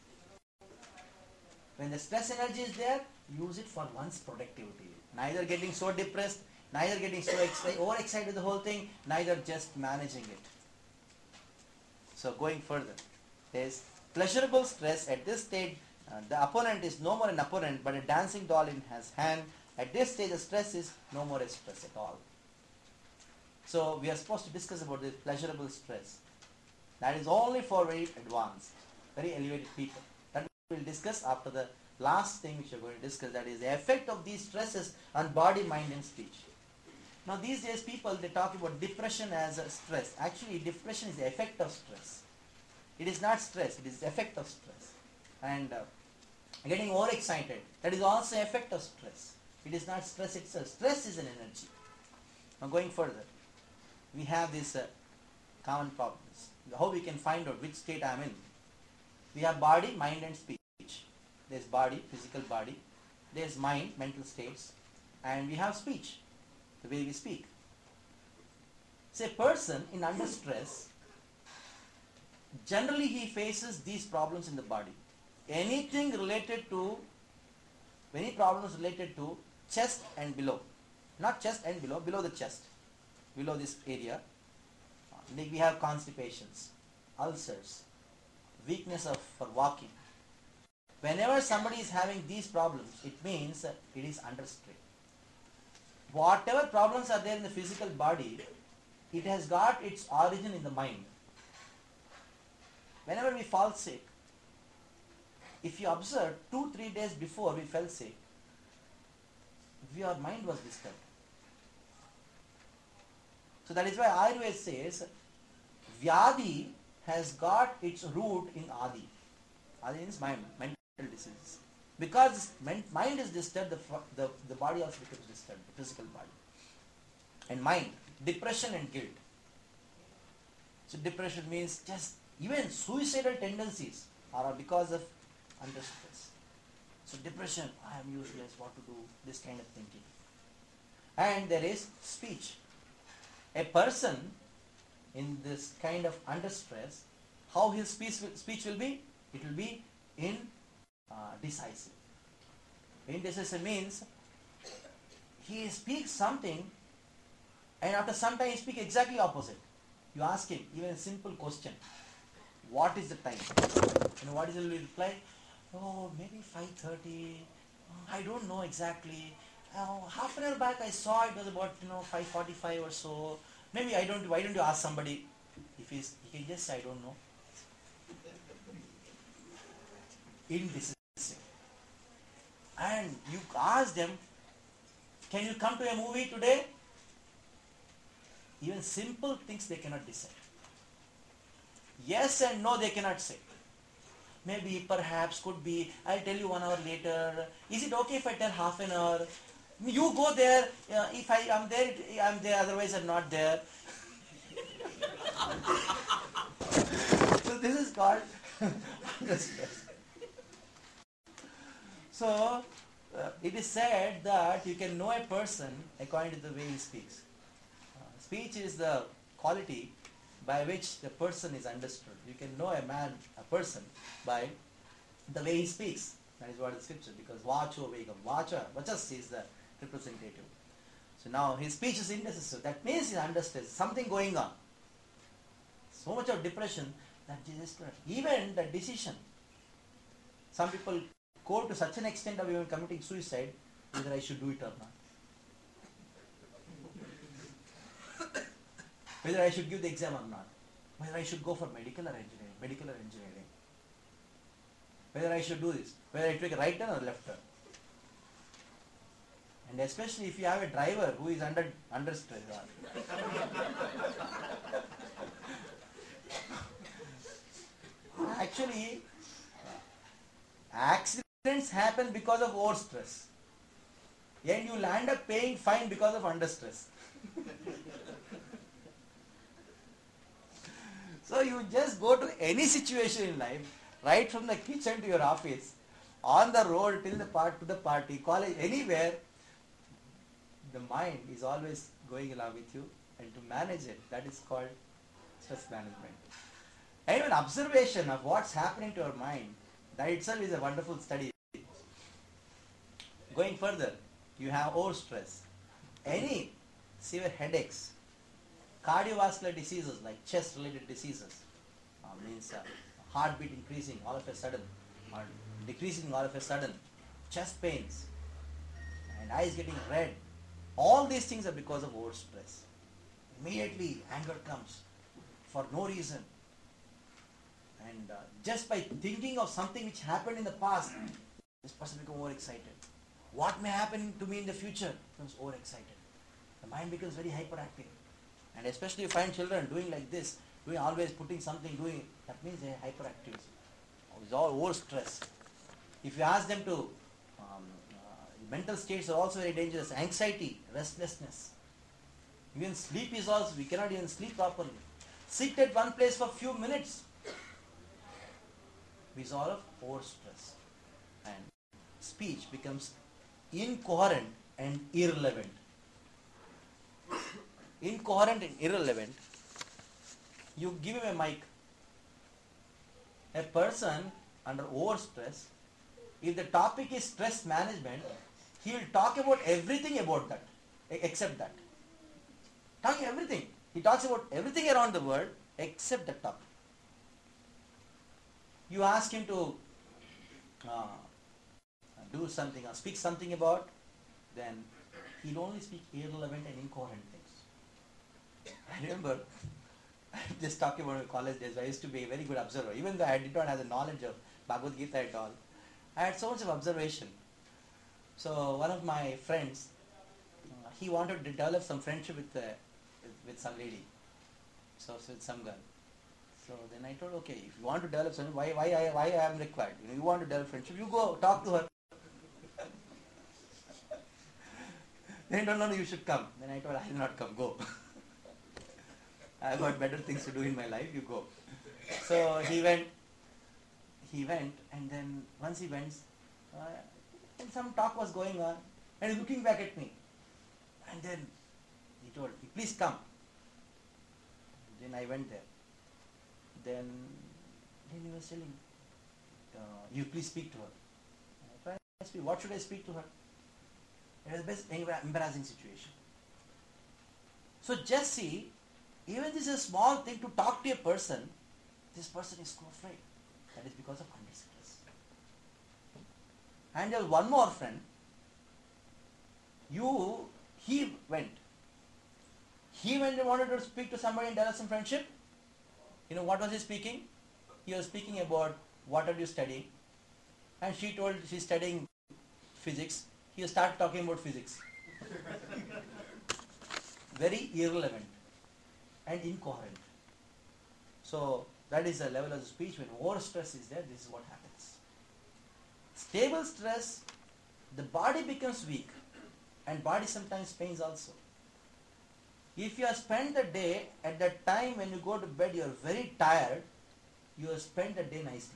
When the stress energy is there, use it for one's productivity. Neither getting so depressed, neither getting so overexcited with the whole thing, neither just managing it. So going further, there's pleasurable stress. At this stage, the opponent is no more an opponent, but a dancing doll in his hand. At this stage, the stress is no more a stress at all. So we are supposed to discuss about this pleasurable stress. That is only for very advanced, very elevated people. That we will discuss after the last thing which we are going to discuss, that is the effect of these stresses on body, mind and speech. Now these days people, they talk about depression as a stress. Actually, depression is the effect of stress. It is not stress, it is the effect of stress. And getting overexcited, that is also effect of stress. It is not stress itself. Stress is an energy. Now going further, we have these common problems. How we can find out which state I am in. We have body, mind and speech. There is body, physical body. There is mind, mental states. And we have speech, the way we speak. So a person in under stress, generally he faces these problems in the body. Any problems related to chest and below. Not chest and below, below the chest. Below this area. Like we have constipations, ulcers, weakness for walking. Whenever somebody is having these problems, it means it is under strain. Whatever problems are there in the physical body, it has got its origin in the mind. Whenever we fall sick, if you observe 2-3 days before we fell sick, our mind was disturbed. So that is why Ayurveda says, Vyadhi has got its root in Adi. Adi means mind, mental diseases. Because mind is disturbed, the body also becomes disturbed, the physical body. And mind, depression and guilt. So depression means just even suicidal tendencies are because of under stress. So depression, I am useless, what to do, this kind of thinking. And there is speech. A person in this kind of under stress, how his speech will be? It will be indecisive. Indecisive means he speaks something and after some time he speaks exactly opposite. You ask him even a simple question, what is the time? What is the reply? Oh, maybe 5:30. I don't know exactly. Half an hour back I saw it was about 5:45 or so. Maybe I don't. Why don't you ask somebody? If he can just say I don't know. Indecisive. And you ask them, can you come to a movie today? Even simple things they cannot decide. Yes and no they cannot say. Maybe, perhaps, could be, I'll tell you 1 hour later. Is it okay if I tell half an hour? You go there. If I am there, I'm there. Otherwise, I'm not there. So this is called stress. So it is said that you can know a person according to the way he speaks. Speech is the quality by which the person is understood. You can know a person by the way he speaks. That is what the scripture, because vacho vegam. Vachas is the representative. So now his speech is indecisive. That means he's under stress. Something going on. So much of depression that Jesus Christ. Even the decision. Some people go to such an extent of even committing suicide, whether I should do it or not. Whether I should give the exam or not. Whether I should go for medical or engineering. Whether I should do this. Whether I take a right turn or left turn. And especially if you have a driver who is under stress. Actually, accidents happen because of over stress. And you will end up paying fine because of under stress. So you just go to any situation in life, right from the kitchen to your office, on the road till to the party, college, anywhere, the mind is always going along with you, and to manage it, that is called stress management. And even observation of what's happening to your mind, that itself is a wonderful study. Going further, you have overstress. Any severe headaches, cardiovascular diseases like chest-related diseases, means heartbeat increasing all of a sudden, or decreasing all of a sudden, chest pains, and eyes getting red. All these things are because of overstress. Immediately anger comes for no reason. And just by thinking of something which happened in the past, this person becomes overexcited. What may happen to me in the future becomes overexcited. The mind becomes very hyperactive. And especially you find children doing like this, always putting something, that means they are hyperactive. It's all overstress. If you ask them to, mental states are also very dangerous. Anxiety, restlessness. Even sleep is also, we cannot even sleep properly. Sit at one place for a few minutes. Is all of overstress. And speech becomes incoherent and irrelevant. Incoherent and irrelevant. You give him a mic. A person under overstress, if the topic is stress management, he will talk about everything about that, except that. Talking everything. He talks about everything around the world except that topic. You ask him to do something or speak something about, then he'll only speak irrelevant and incoherent things. I remember, just talking about my college days, I used to be a very good observer. Even though I did not have the knowledge of Bhagavad Gita at all, I had so much of observation. So one of my friends, he wanted to develop some friendship with some lady, so with some girl. So then I told, okay, if you want to develop something, why I am required? You want to develop friendship, you go talk to her. Then no, you should come. Then I told, I will not come, go. I have got better things to do in my life, you go. So he went, and then once he went, and some talk was going on, and he's looking back at me. And then he told, please come. Then I went there. Then he was telling, you please speak to her. I said, what should I speak to her? It was the best embarrassing situation. So just see, even this is a small thing to talk to a person, this person is so afraid. That is because of under stress. And there was one more friend. He went and wanted to speak to somebody and develop some friendship. You know what was he speaking? He was speaking about what are you studying? And she told she's studying physics. He started talking about physics. Very irrelevant and incoherent. So that is the level of the speech. When overstress is there, this is what happens. Stable stress, the body becomes weak, and body sometimes pains also. If you have spent the day, at that time when you go to bed, you are very tired, you have spent the day nicely.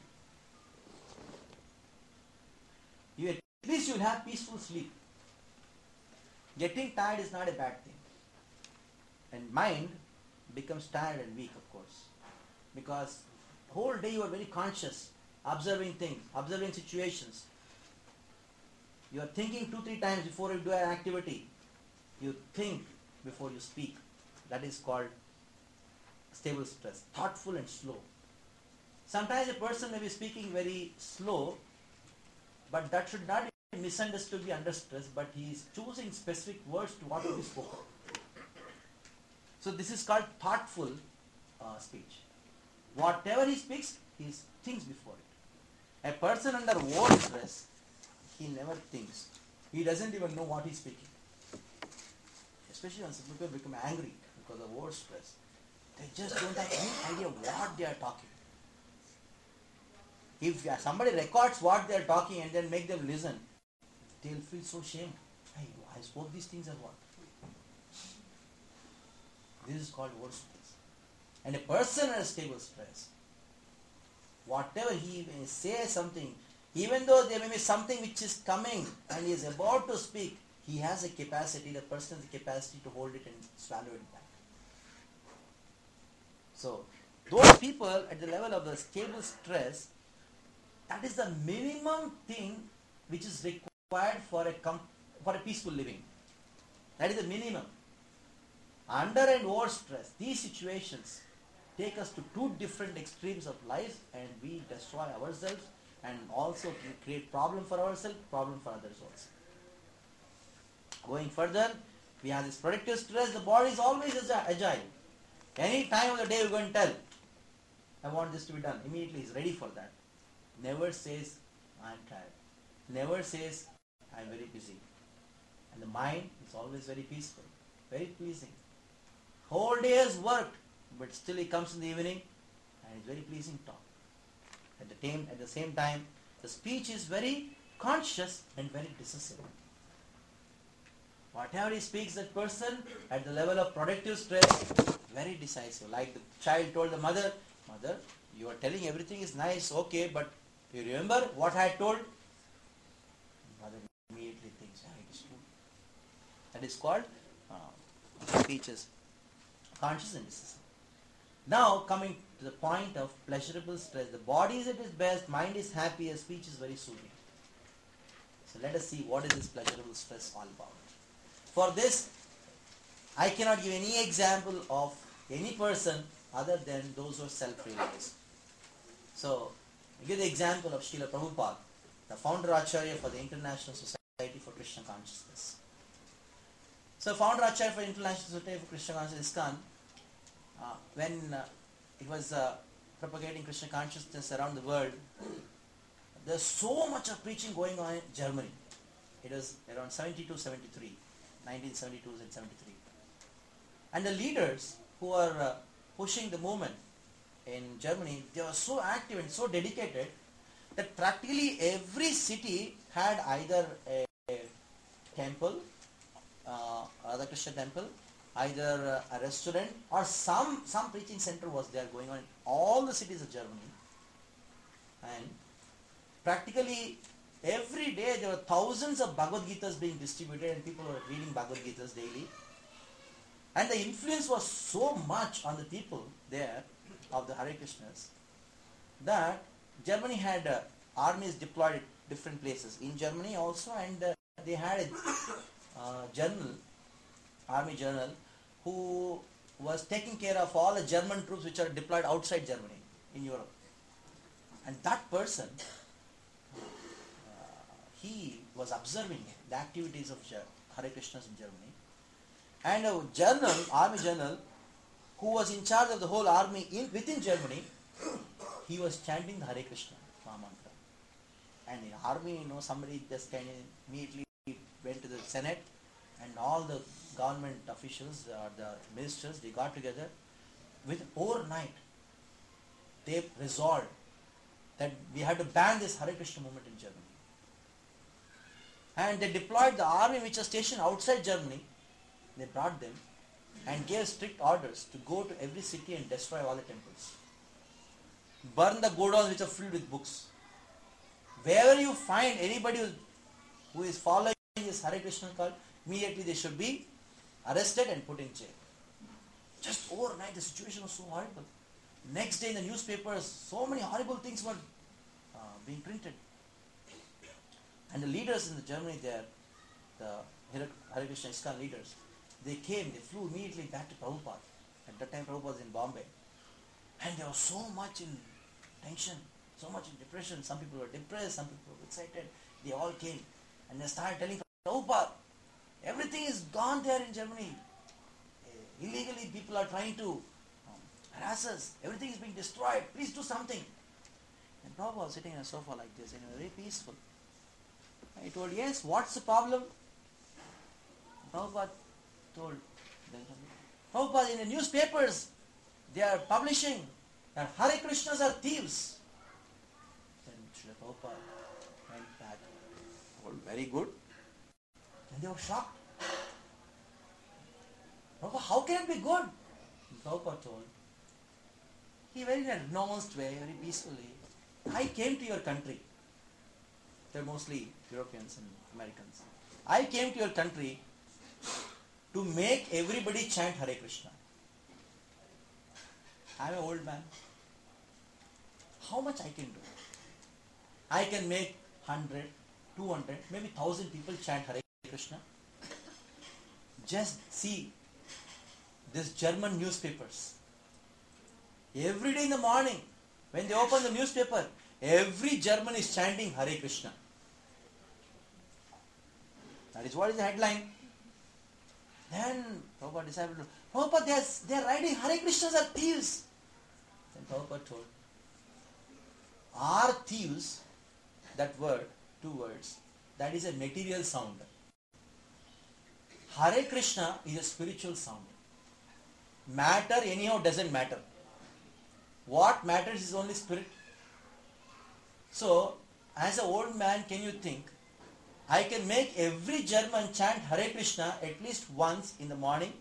At least you will have peaceful sleep. Getting tired is not a bad thing. And mind, becomes tired and weak, of course. Because whole day you are very conscious, observing things, observing situations. You are thinking 2-3 times before you do an activity. You think before you speak. That is called stable stress. Thoughtful and slow. Sometimes a person may be speaking very slow, but that should not be misunderstood, be under stress, but he is choosing specific words to what will be spoken. So this is called thoughtful speech. Whatever he speaks, he thinks before it. A person under over stress, he never thinks. He doesn't even know what he's speaking. Especially when some people become angry because of over stress. They just don't have any idea what they are talking. If somebody records what they are talking and then make them listen, they'll feel so ashamed. Hey, I spoke these things or what? This is called over stress. And a person under stable stress, whatever he may say something, even though there may be something which is coming and he is about to speak, he has a capacity, the person has the capacity to hold it and swallow it back. So, those people at the level of the stable stress, that is the minimum thing which is required for a peaceful living. That is the minimum. Under and over stress, these situations take us to two different extremes of life, and we destroy ourselves and also create problem for ourselves, problem for others also. Going further, we have this productive stress. The body is always agile. Any time of the day we go and tell, I want this to be done. Immediately he is ready for that. Never says, I am tired. Never says, I am very busy. And the mind is always very peaceful, very pleasing. Whole day has worked, but still he comes in the evening and it's very pleasing talk. At the same time, the speech is very conscious and very decisive. Whatever he speaks, that person at the level of productive stress, very decisive. Like the child told the mother, Mother, you are telling everything is nice, okay, but you remember what I told? Mother immediately thinks, it is true. That is called speeches, conscious and decisive. Now coming to the point of pleasurable stress. The body is at its best, mind is happy, and speech is very soothing. So let us see what is this pleasurable stress all about. For this, I cannot give any example of any person other than those who are self-realized. So, I give the example of Srila Prabhupada, the founder Acharya for the International Society for Krishna Consciousness. So, founder Acharya for International Society for Krishna Consciousness, ISKCON, when it was propagating Krishna consciousness around the world, there's so much of preaching going on in Germany. It was around 1972 and 73. And the leaders who were pushing the movement in Germany, they were so active and so dedicated that practically every city had either a temple, Radha Krishna temple, either a restaurant or some preaching center was there going on in all the cities of Germany. And practically every day there were thousands of Bhagavad Gitas being distributed and people were reading Bhagavad Gitas daily. And the influence was so much on the people there of the Hare Krishnas that Germany had armies deployed at different places in Germany also, and they had a army general who was taking care of all the German troops which are deployed outside Germany in Europe. And that person, he was observing the activities of Hare Krishnas in Germany. And a army general, who was in charge of the whole army within Germany, he was chanting the Hare Krishna mantra. And in army, somebody just kind of immediately went to the Senate, and all the government officials, the ministers, they got together. Overnight, they resolved that we had to ban this Hare Krishna movement in Germany. And they deployed the army which was stationed outside Germany. They brought them and gave strict orders to go to every city and destroy all the temples. Burn the godowns which are filled with books. Wherever you find anybody who is following this Hare Krishna cult, immediately they should be arrested and put in jail. Just overnight, the situation was so horrible. Next day in the newspapers, so many horrible things were being printed. And the leaders in the Germany there, the Hare Krishna ISKCON leaders, they flew immediately back to Prabhupada. At that time Prabhupada was in Bombay. And they were so much in tension, so much in depression. Some people were depressed, some people were excited. They all came and they started telling Prabhupada, everything is gone there in Germany. Illegally people are trying to harass us. Everything is being destroyed. Please do something. And Prabhupada was sitting on a sofa like this, and very peaceful. And he told, yes, what's the problem? Prabhupada told, Prabhupada, in the newspapers, they are publishing that Hare Krishnas are thieves. Then Srila Prabhupada went back. Well, very good. And they were shocked. Prabhupada, how can it be good? And Prabhupada told, he very in a renounced way, very peacefully, I came to your country. They're mostly Europeans and Americans. I came to your country to make everybody chant Hare Krishna. I'm an old man. How much I can do? I can make 100, 200, maybe 1,000 people chant Hare Krishna. Just see this German newspapers. Every day in the morning, when they open the newspaper, every German is chanting Hare Krishna. That is what is the headline. Then Prabhupada decided, Prabhupada, they are writing Hare Krishnas are thieves. Then Prabhupada told, are thieves, that word, 2 words, that is a material sound. Hare Krishna is a spiritual sound. Matter anyhow doesn't matter. What matters is only spirit. So, as an old man, can you think, I can make every German chant Hare Krishna at least once in the morning?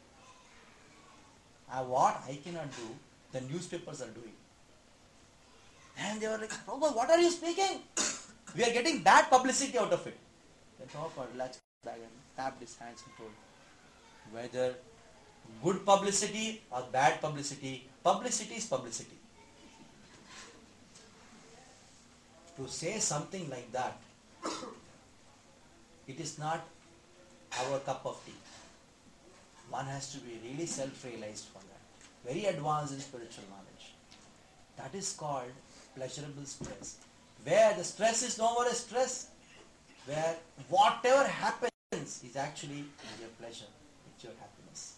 What I cannot do, the newspapers are doing. And they were like, Prabhupada, what are you speaking? We are getting bad publicity out of it. Then Prabhupada relaxed back and tapped his hands and told, whether good publicity or bad publicity, publicity is publicity. To say something like that, it is not our cup of tea. One has to be really self-realized for that. Very advanced in spiritual knowledge. That is called pleasurable stress. Where the stress is no more a stress. Where whatever happens is actually your pleasure. It's your happiness.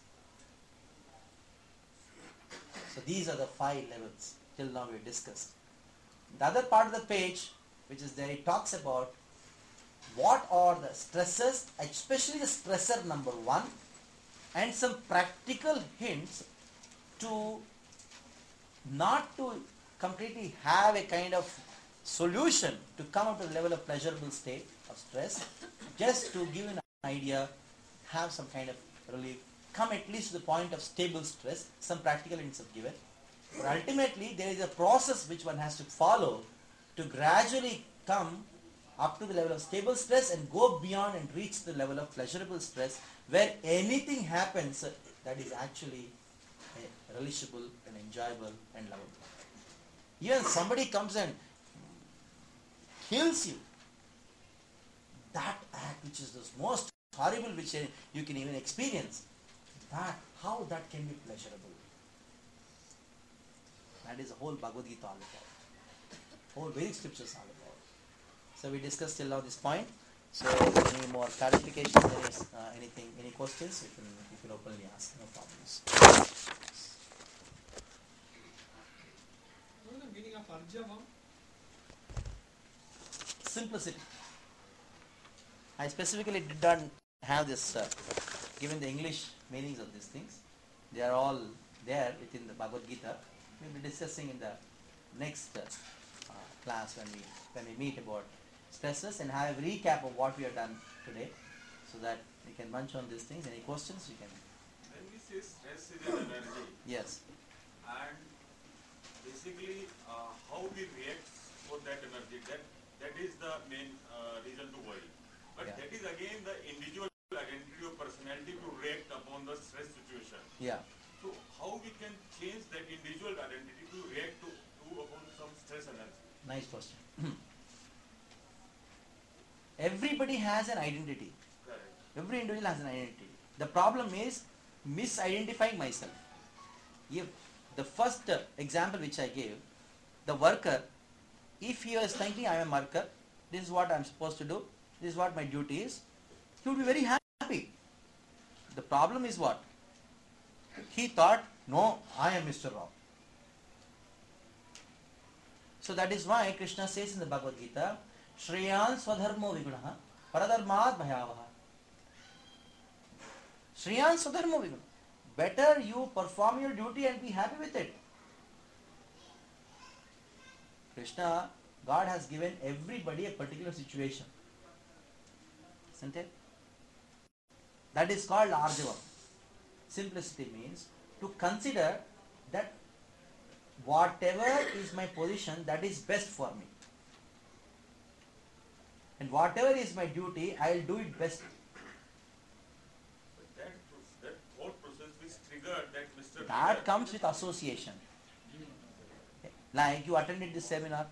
So these are the 5 levels till now we discussed. The other part of the page, which is there, it talks about what are the stresses, especially the stressor number 1, and some practical hints to not to completely have a kind of solution to come up to the level of pleasurable state of stress, just to give an idea, have some kind of relief, come at least to the point of stable stress, some practical hints are given. But ultimately, there is a process which one has to follow to gradually come up to the level of stable stress and go beyond and reach the level of pleasurable stress, where anything happens that is actually relishable and enjoyable and lovable. Even somebody comes and kills you, that act which is the most horrible which you can even experience, that, how that can be pleasurable? That is the whole Bhagavad Gita all about. Whole Vedic scriptures all about. So we discussed till now this point. So any more clarification, there is anything, any questions, you can openly ask, no problems. What is the meaning of Arjavam? Simplicity. I specifically did not have this given the English meanings of these things. They are all there within the Bhagavad Gita. We will be discussing in the next class when we meet about stresses and have a recap of what we have done today, so that we can munch on these things. Any questions you can? When we say stress is an energy, Yes. and basically how we react for that energy, that is the main reason to worry. But Yeah. that is again the individual identity or personality to react upon the stress situation. Yeah. So has an identity. Correct. Every individual has an identity. The problem is misidentifying myself. If the first example which I gave, the worker, if he was thinking I am a worker, this is what I am supposed to do, this is what my duty is, he would be very happy. The problem is what? He thought, no, I am Mr. Rao. So that is why Krishna says in the Bhagavad Gita, Shreyan Swadharmo Vigunaha Paradharmat Bhayavaha. Shreyan Swadharmo Vigunaha. Better you perform your duty and be happy with it. Krishna, God has given everybody a particular situation. Isn't it? That is called Arjava. Simplicity means to consider that whatever is my position, that is best for me. And whatever is my duty, I will do it best. But that thought process which triggered that Mr. That Leader, comes with association. Like you attended this seminar,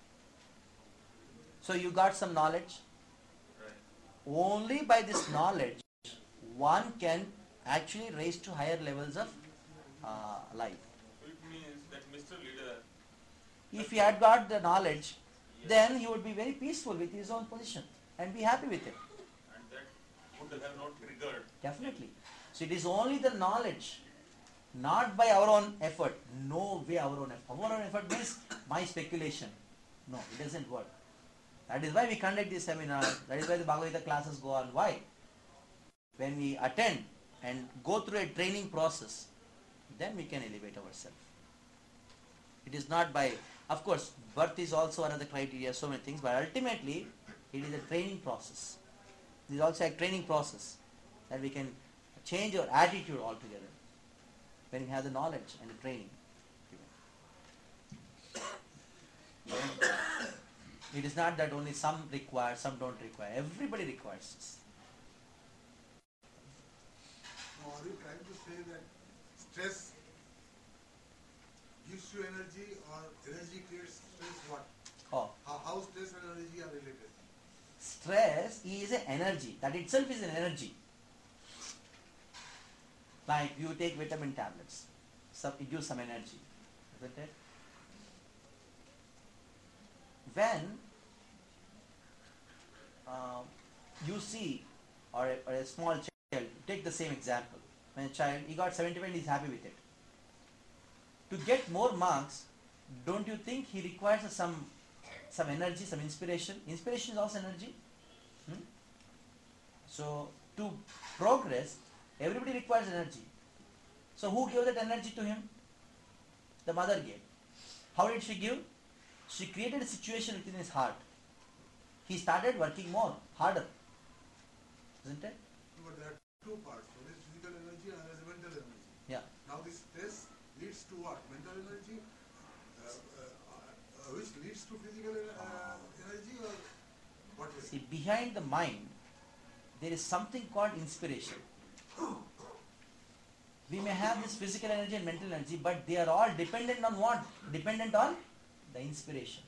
so you got some knowledge. right. Only by this knowledge, one can actually raise to higher levels of life. So it means that Mr. Leader, If he had got the knowledge, then he would be very peaceful with his own position and be happy with it. and that would have not triggered. Definitely. So it is only the knowledge, not by our own effort. No way our own effort. Our own effort means my speculation. No, it doesn't work. That is why we conduct these seminars. That is why the Bhagavad Gita classes go on. Why? When we attend and go through a training process, then we can elevate ourselves. It is not by, of course, birth is also another criteria, so many things, but ultimately it is a training process. It is also a training process that we can change our attitude altogether when we have the knowledge and the training. It is not that only some require, some don't require. Everybody requires this. Now, are you trying to say that stress gives you energy or energy creates stress? What? Oh, How stress and energy are related? stress is an energy. That itself is an energy. Like you take vitamin tablets, it gives some energy, isn't it? When you see, or a small child, take the same example. When a child, he got 75, he is happy with it. To get more marks, don't you think he requires some energy, some inspiration? Inspiration is also energy. So to progress, everybody requires energy. So who gave that energy to him? The mother gave. How did she give? She created a situation within his heart. He started working more, harder. Isn't it? But there are two parts. One is physical energy and another is mental energy. Yeah. Now this stress leads to what? Mental energy, which leads to physical energy, or what way? See, behind the mind, there is something called inspiration. We may have this physical energy and mental energy, but they are all dependent on what? Dependent on the inspiration.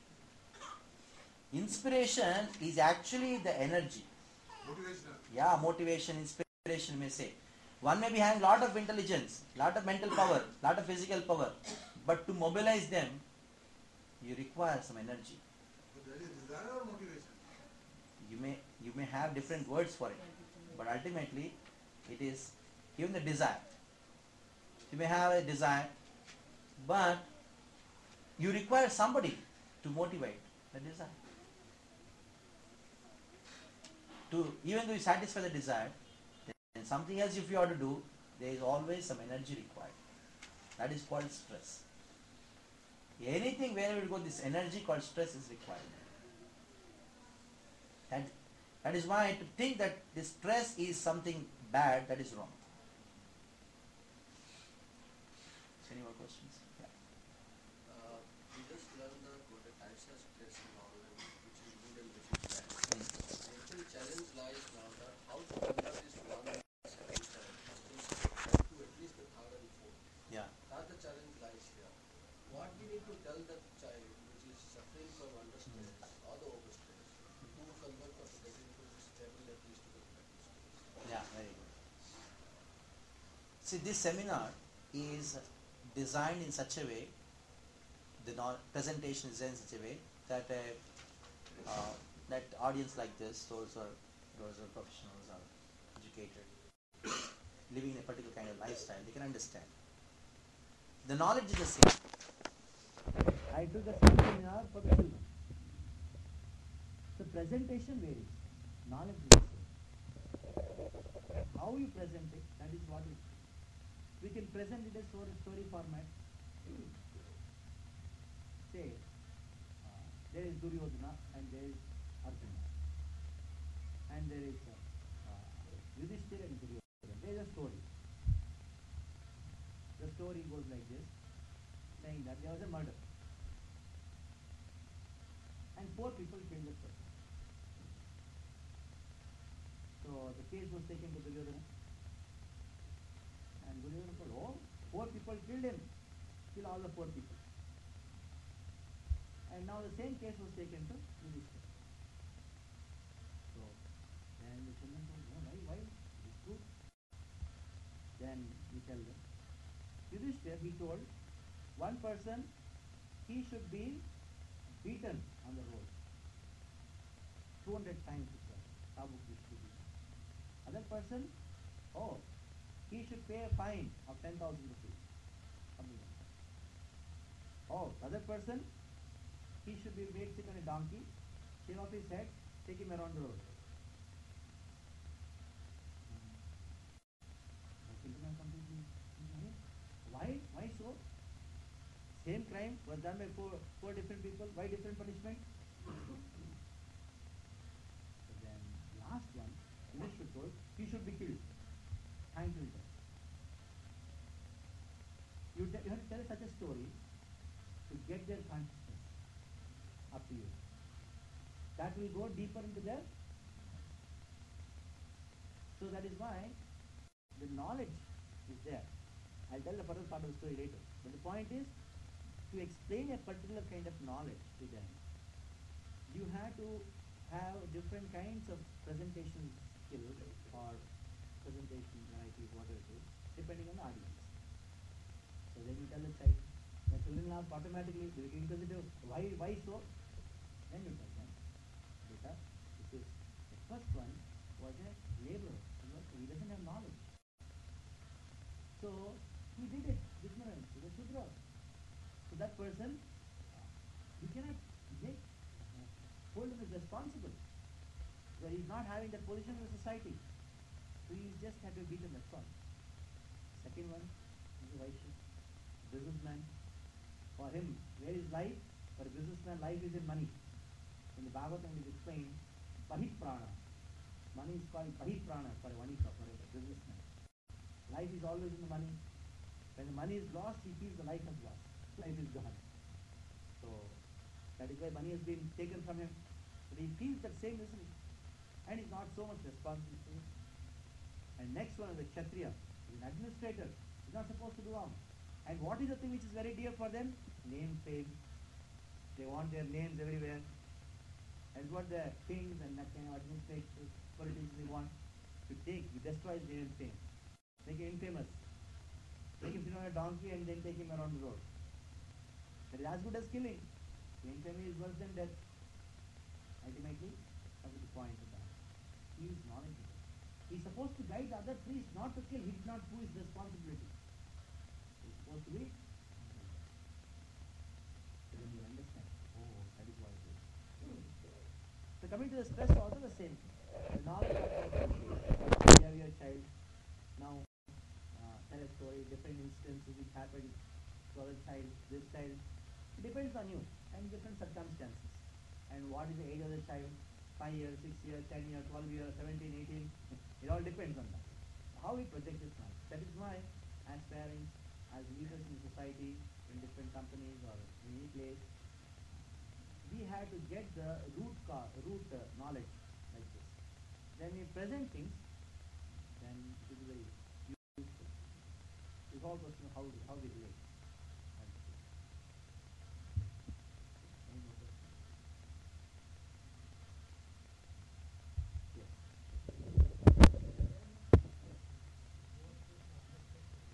Inspiration is actually the energy. Motivational. Yeah, motivation, inspiration, may say. One may be having lot of intelligence, lot of mental power, lot of physical power, but to mobilize them, you require some energy. But that is desire or motivation? You may have different words for it, but ultimately it is even the desire. You may have a desire, but you require somebody to motivate the desire. Even though you satisfy the desire, then something else if you have to do, there is always some energy required. That is called stress. Anything wherever you go, this energy called stress is required. That is why to think that this stress is something bad, that is wrong. So any more questions? Yeah. We just learned the types of stress and all, which is good and which is bad. The actual challenge lies now that how to convert this one second stress to at least the third and fourth. Yeah. That the challenge lies here. What we need to tell that child which is suffering from under stress or the over stress to convert or to get into this See, this seminar is designed in such a way, the presentation is in such a way that that audience like this, those are professionals or educated, living in a particular kind of lifestyle, they can understand. The knowledge is the same. I took the same seminar for the children. The presentation varies. Knowledge is the same. How you present it, that is what is. We can present it as story format. Say, there is Duryodhana and there is Arjuna. And there is Yudhishthira and Duryodhana. There is a story. The story goes like this, saying that there was a murder. And 4 people killed that person. So the case was taken to Duryodhana. And Duryodhana said, oh, 4 people killed him. Kill all the 4 people. And now the same case was taken to Yudhishthira. So then the children said, oh, why? It's true. Then we tell them. Yudhishthira, he told, one person, he should be beaten on the road. 200 times it was. Tabuk distribution. Other person, oh, he should pay a fine of 10,000 rupees. Oh, other person, he should be made sit on a donkey, shave off his head, take him around the road. Why so? Same crime was done by four different people. Why different punishment? So then last one, Yudhishthira told, he should be killed. Time will tell. You have to tell such a story to get their consciousness. Up to you. That will go deeper into their. So that is why the knowledge is there. I'll tell the further part of the story later. But the point is, to explain a particular kind of knowledge to them, you have to have different kinds of presentation skills or presentation varieties, whatever it is, depending on the audience. So then you tell the child, the children laugh automatically, they will inquisitive, why so? Then you tell them, beta, this is, the first one was a laborer, he doesn't have knowledge. So he did it, ignorance, he was Shudra. So that person, you cannot hold him as responsible. So he is not having that position in the society. So he just had to beat him, that's all. Second one is a Vaishya, businessman. For him, where is life? For a businessman, life is in money. In the Bhagavatam it is explained, Pahit Prana. Money is called Pahit Prana for a Vanika, for a businessman. Life is always in the money. When the money is lost, he feels the life has lost. Life is gone. So that is why money has been taken from him. But he feels that same misery. And is not so much responsible for it. And next one is the Kshatriya. He is an administrator. He is not supposed to do wrong. And what is the thing which is very dear for them? Name, fame. They want their names everywhere. And what the kings and that kind of administrators, politicians they want to take, you destroy his name and fame. Make him infamous. Make him sit on a donkey and then take him around the road. That is as good as killing. Infamy is worse than death. Ultimately, comes to the point of that. He is knowledgeable. He is supposed to guide the other priests not to kill. He did not do his responsibility. He is supposed to be. So then you understand. Oh, that is what it is. So coming to the stress also the same. The knowledge of the you have your child. Now tell a story, different instances which happened to other child, this child. It depends on you and different circumstances. And what is the age of the child? 5 years, 6 years, 10 years, 12 years, 17, 18. It all depends on that. How we project this knowledge. That is why, as parents, as leaders in society, in different companies or in any place, we have to get the root knowledge like this. Then we present things, then it is very useful. It's all question of how we relate. Any more questions? Yes.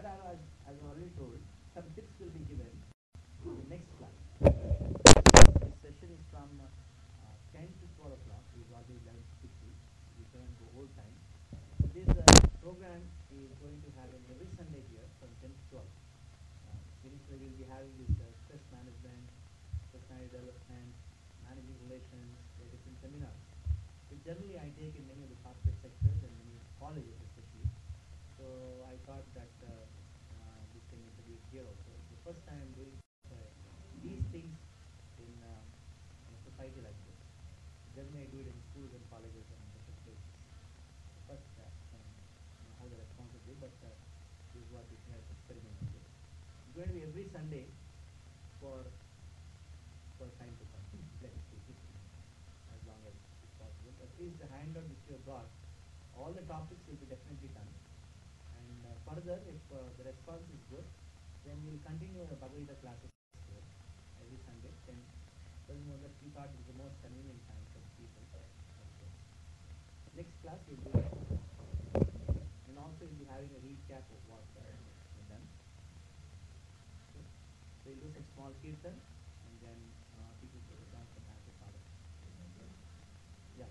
that, as I already told, some tips will be given in the next class. This session is from 10 to 12 o'clock. It is already 11:50. We can go whole time. This program is going to happen every Sunday here from 10 to 12. Initially, we will be having this stress management, personality development, managing relations, different seminars. Which generally I take in many of the corporate sectors and many colleges especially. So I thought that this can be introduced here also. It's the first time I'm doing these things in a society like this. Generally I do it in schools and colleges and different places. First how the response will be, but this is what we can experiment with. It's going to be every Sunday for time to come. Let's see, as long as it's possible. At least the handout which you have got, all the topics will be definitely done. And further, if the response is good, then we will continue the Bhagavad Gita classes here every Sunday. Then that we thought is the most convenient time for people. Okay. Next class we will do it. And also we will be having a recap of what we've done. Okay. So we will do some small kirtan and then people will return from back to Father. Yeah.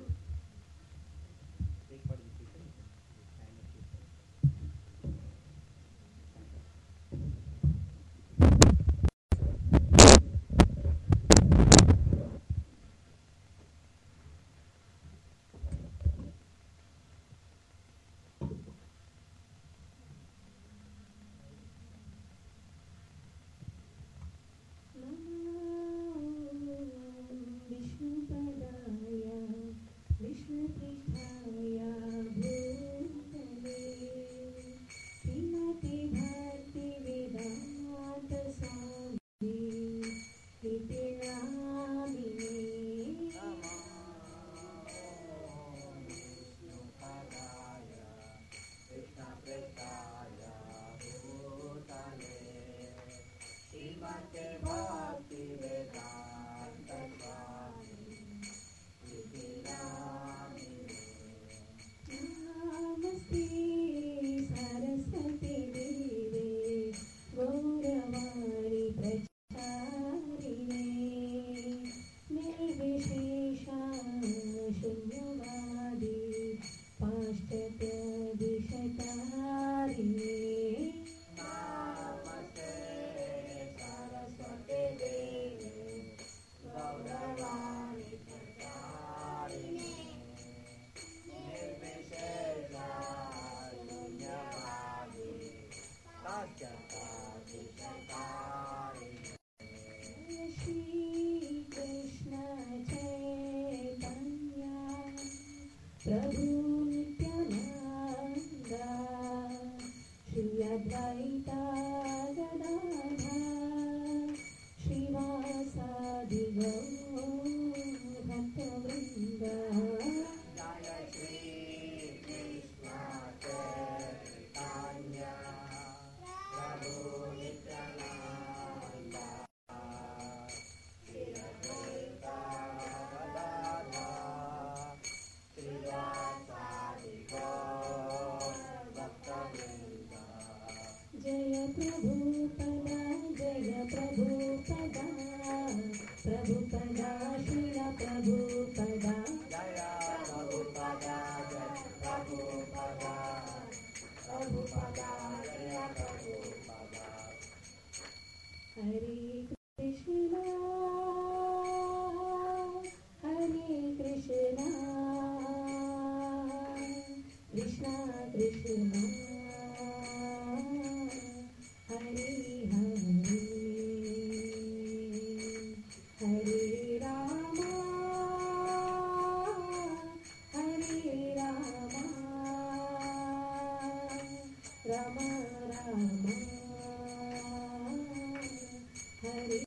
Take part in the kirtan. You can stand and kirtan. Rama Rama Hare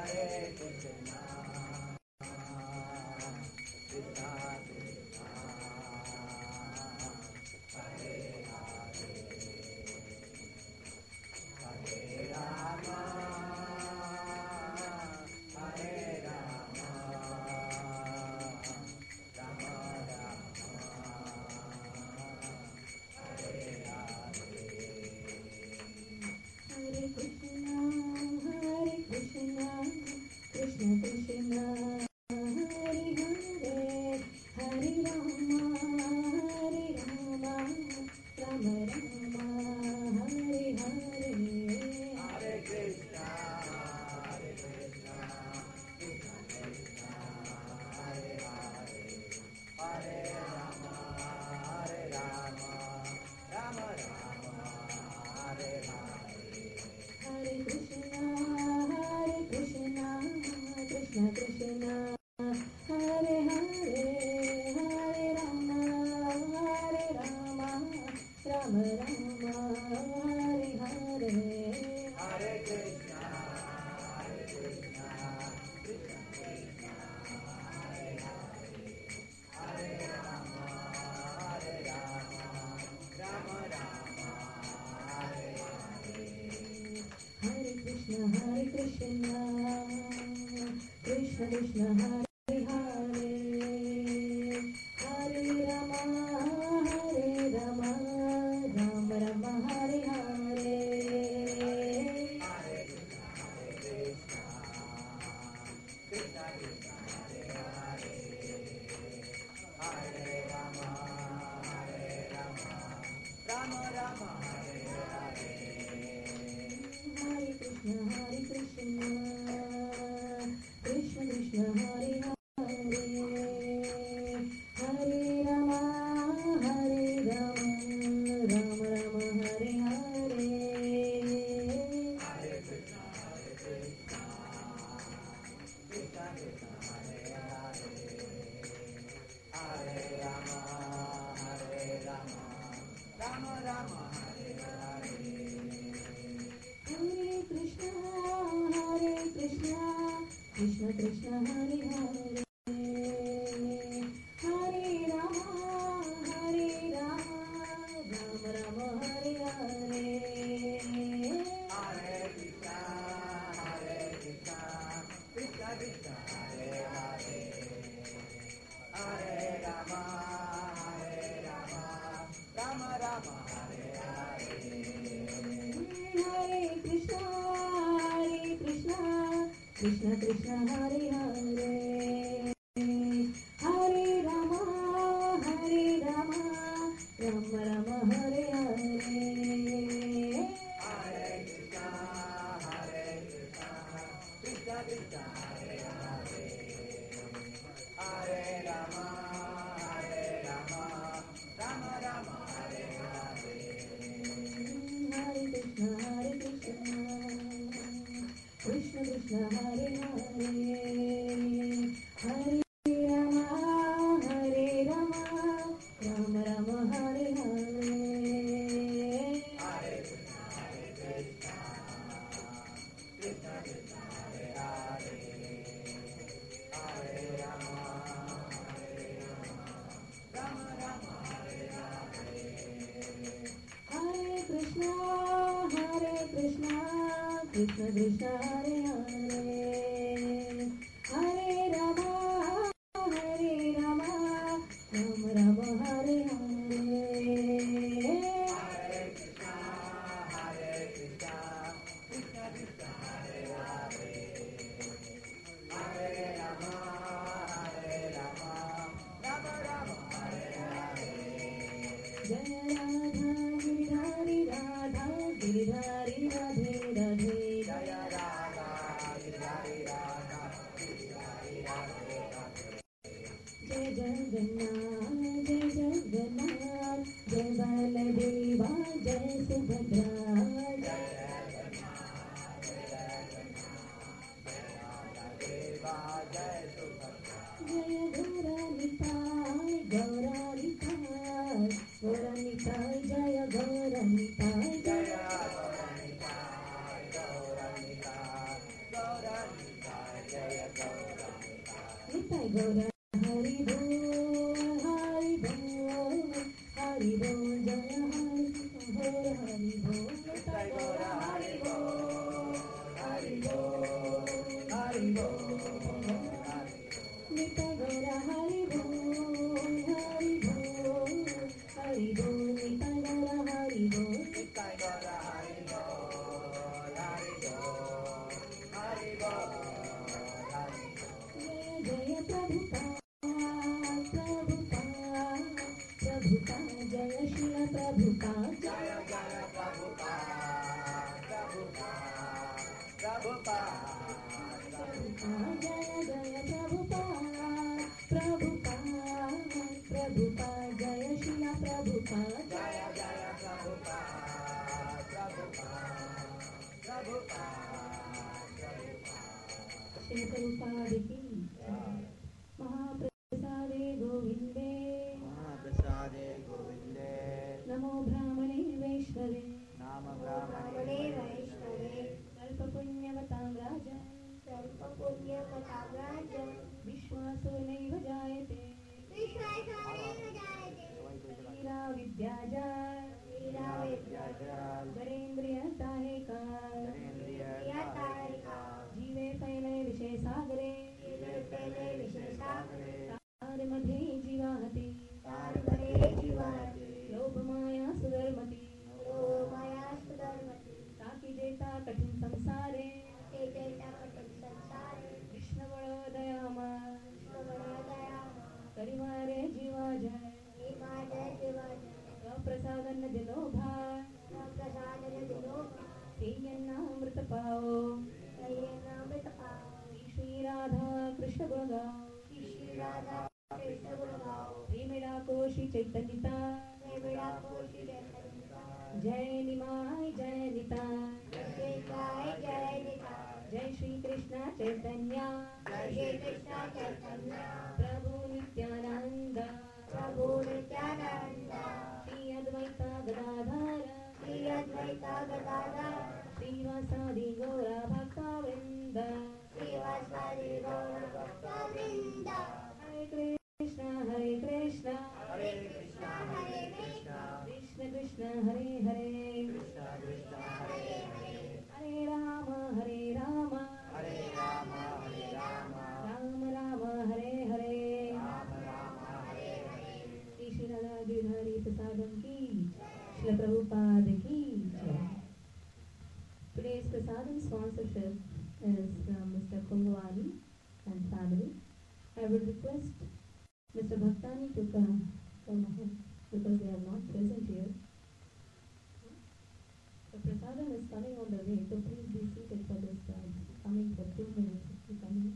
Gauranitai, महाप्रसादे गोविन्दे महाप्रसादे गोविन्दे नमो ब्राह्मणे वैष्णवे नाम ब्राह्मणे वैष्णवे कल्पपुण्यवतां राजन् विश्वासो नैव जायते वीरा विद्याजाल वरेन्द्रियता है काल जीवे फैले विषय सागरे तार मध्ये जीवाहती लोभ माया सुधर्मती ताकी जेता कठीण संसारे कृष्ण बळ दयामा करिवारे जीवा जय प्रसादन दिलो भार अमृत पाओ श्री राधा कृष्ण गुणगाओ प्रेमिड़ा कोशि चैतन्यता जय निमाय जय निताय जय श्री कृष्ण चैतन्य प्रभु नित्यानंद श्री अद्वैता गदाधर श्रीवासादि गौरा भक्तवृंद हरे कृष्ण कृष्ण कृष्ण हरे हरे हरे राम राम राम हरे हरे श्री श्री राधा गिरधारी प्रसादम की श्री प्रभुपाद की जय. Today's prasadam sponsorship is from Mr. Kungwani and family. I would request Mr. Bhaktani to come ahead because they are not present here. The prasadam is coming on the way, so please be seated for this. It's coming for 2 minutes. It's coming.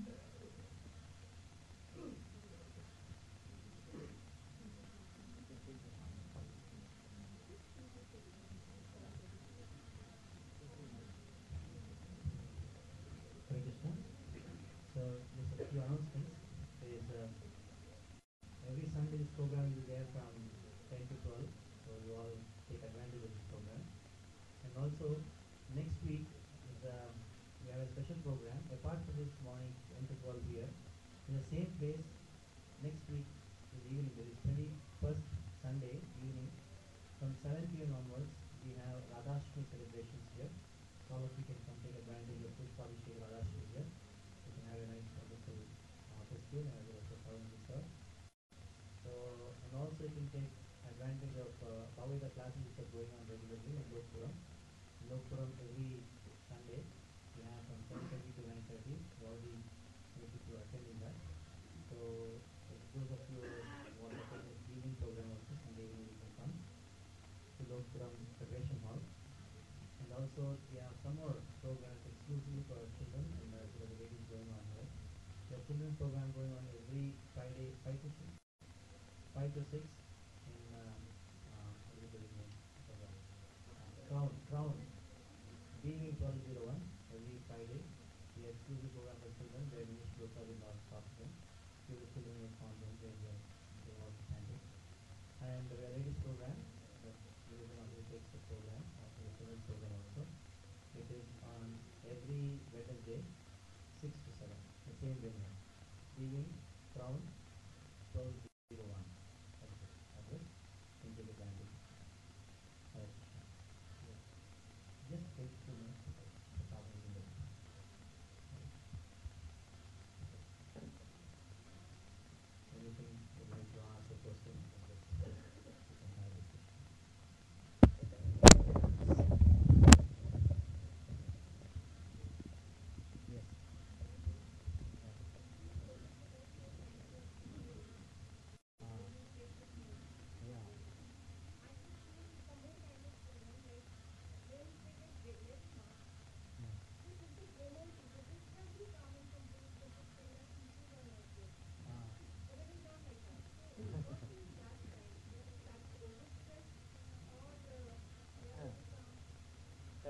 Hare Krishna. So there's a few announcements. There's every Sunday this program will be there from 10 to 12. So you all take advantage of this program. And also next week is we have a special program. Apart from this morning 10 to 12 here, in the same place next week in the evening, there is 21st Sunday evening from 7 p.m. onwards. We have Radhashtami celebrations here. So all of you can come take advantage of Pushpabhishek Radhashtami here. You can have a nice wonderful festival and as well as prasadam to serve. So and also you can take advantage of Bhaveda classes which are going on regularly in Lokpuram. In Lokpuram every Sunday we have from 7:30 to 9:30. We already made people attending that. So those of you who want to attend the evening program also, Sunday evening you can come to Lokpuram Federation Hall. And also we have some more programs exclusively for our children and as well as the ladies going on here. The children's program going on every Friday 5 to 6 in what is the name? Crown Being 1201 every Friday. We have exclusive program for children where Manish Gupta will not stop them. Few of the children will form them where they will also handle. And the ladies program, that division also takes the program after the children's program also. It is on every Wednesday 6 to 7, the same venue. Being Crown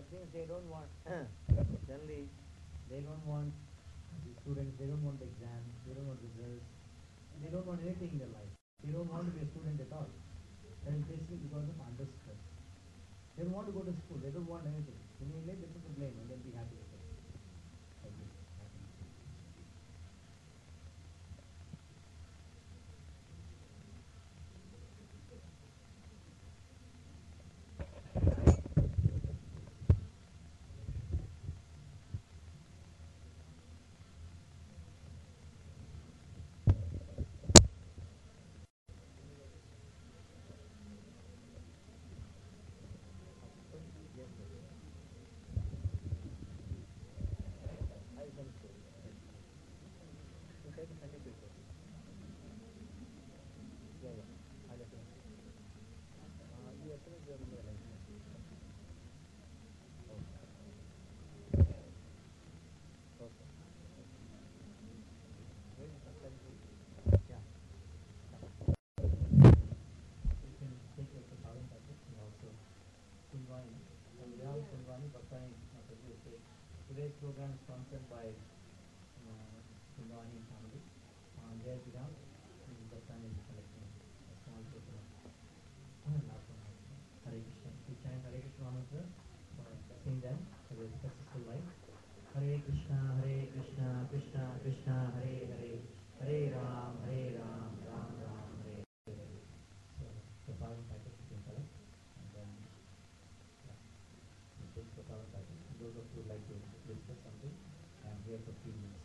That means they don't want, generally, they don't want the students, they don't want the exams, they don't want results, they don't want anything in their life. They don't want to be a student at all. That is basically because of under stress. They don't want to go to school, they don't want anything. When you let them to blame and then be happy with it. Like this. Yes, sir. I will send it to you. You try to send it to you. Yeah, yeah. I'll send it. You SMS your email ID. Okay. Where is the country? Yeah. You can take your Prasadam packet and also Kulvani. On behalf of Kulvani, Bhaktani Mataji say today's program is sponsored by Kulvani family. On their behalf, Bhaktani is collecting a small portion of Hare Krishna. We chant Hare Krishna mantra for blessing them for their successful life. Hare Krishna, Krishna Krishna, Hare Hare, Hare Ram, Ram Ram, Hare Hare. So the Prasadam packet you can collect and then you take the Prasadam packet. Those of you who like to discuss something, I am here for 3 minutes.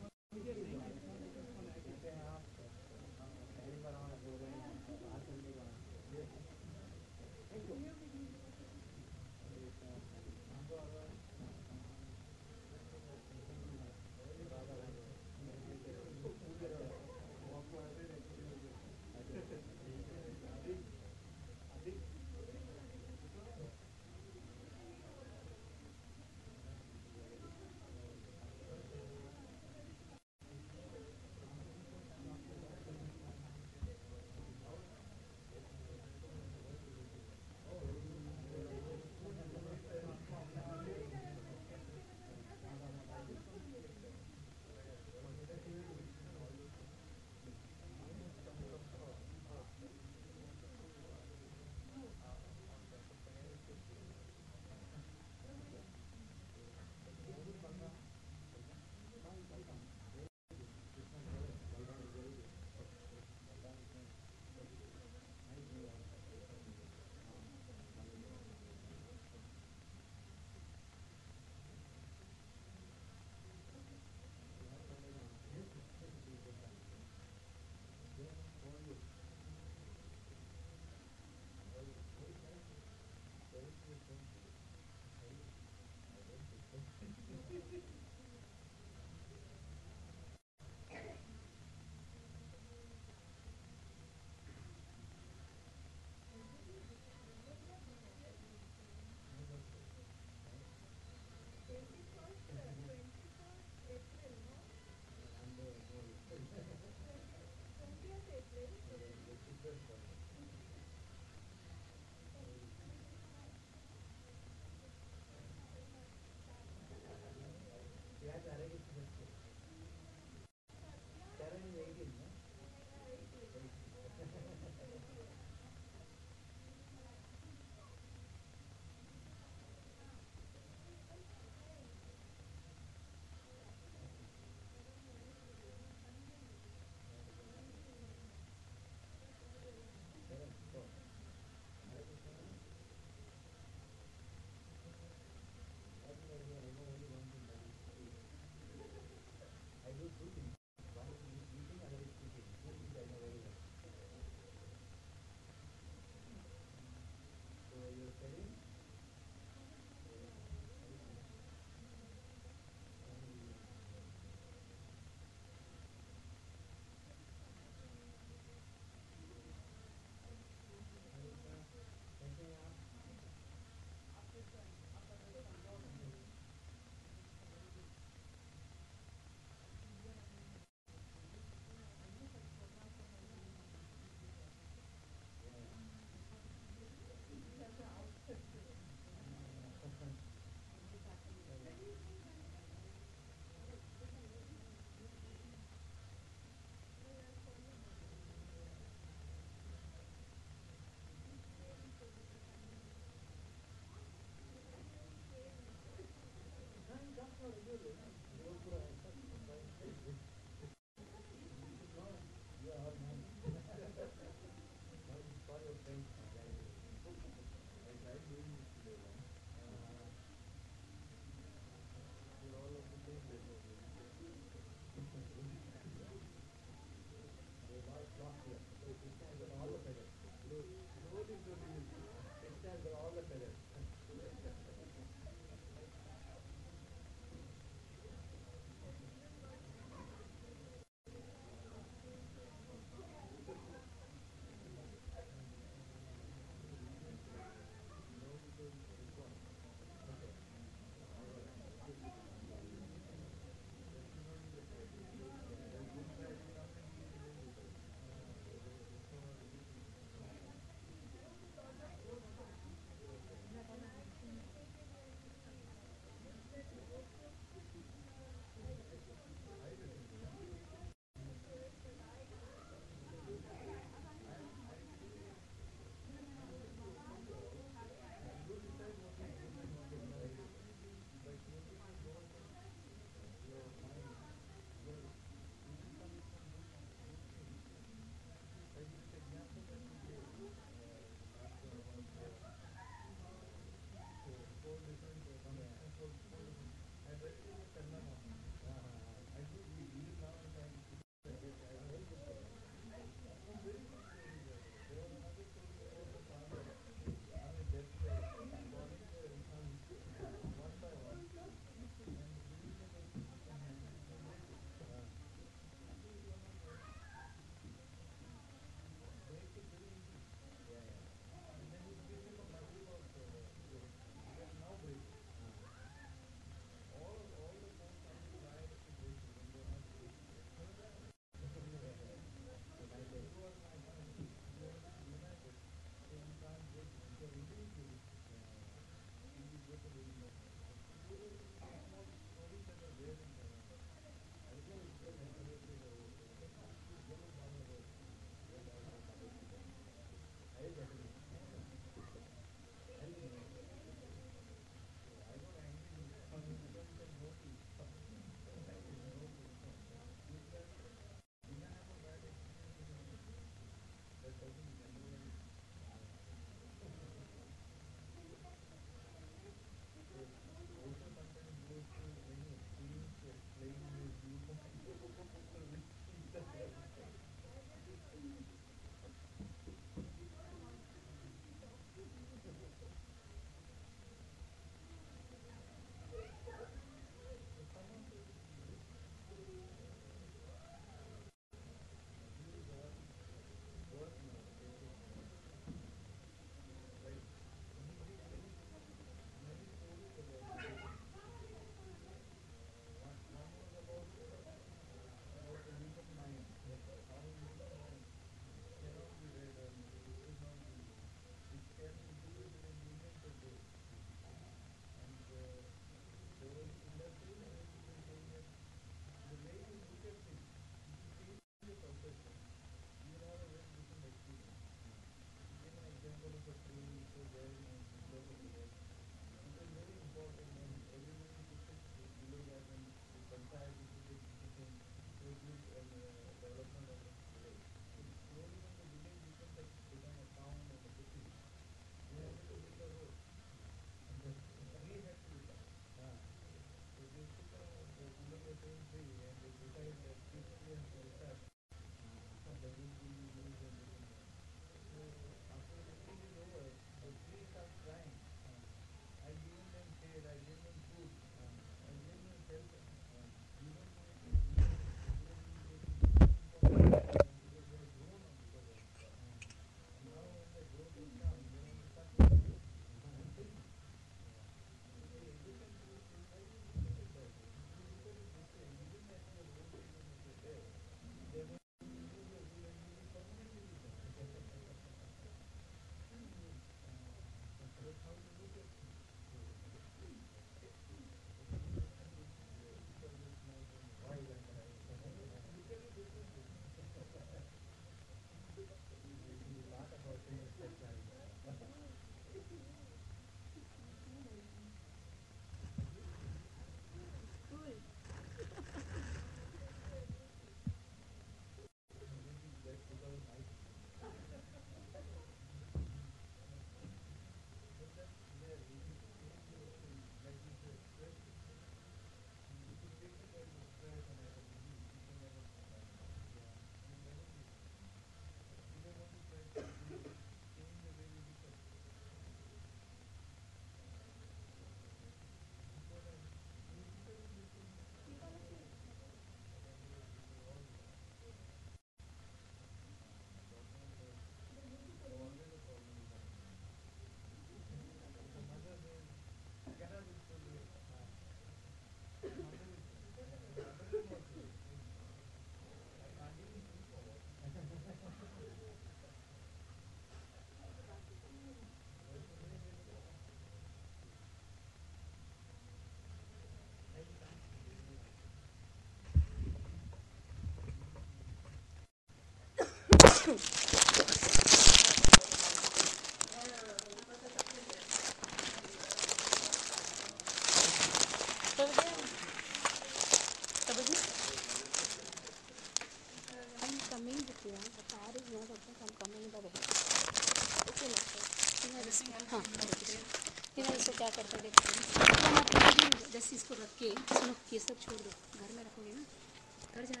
क्या करता है देखते हैं। तो हम आपको 10 इसको रख के सुनो ये सब छोड़ दो, घर में रखोगे ना, घर जा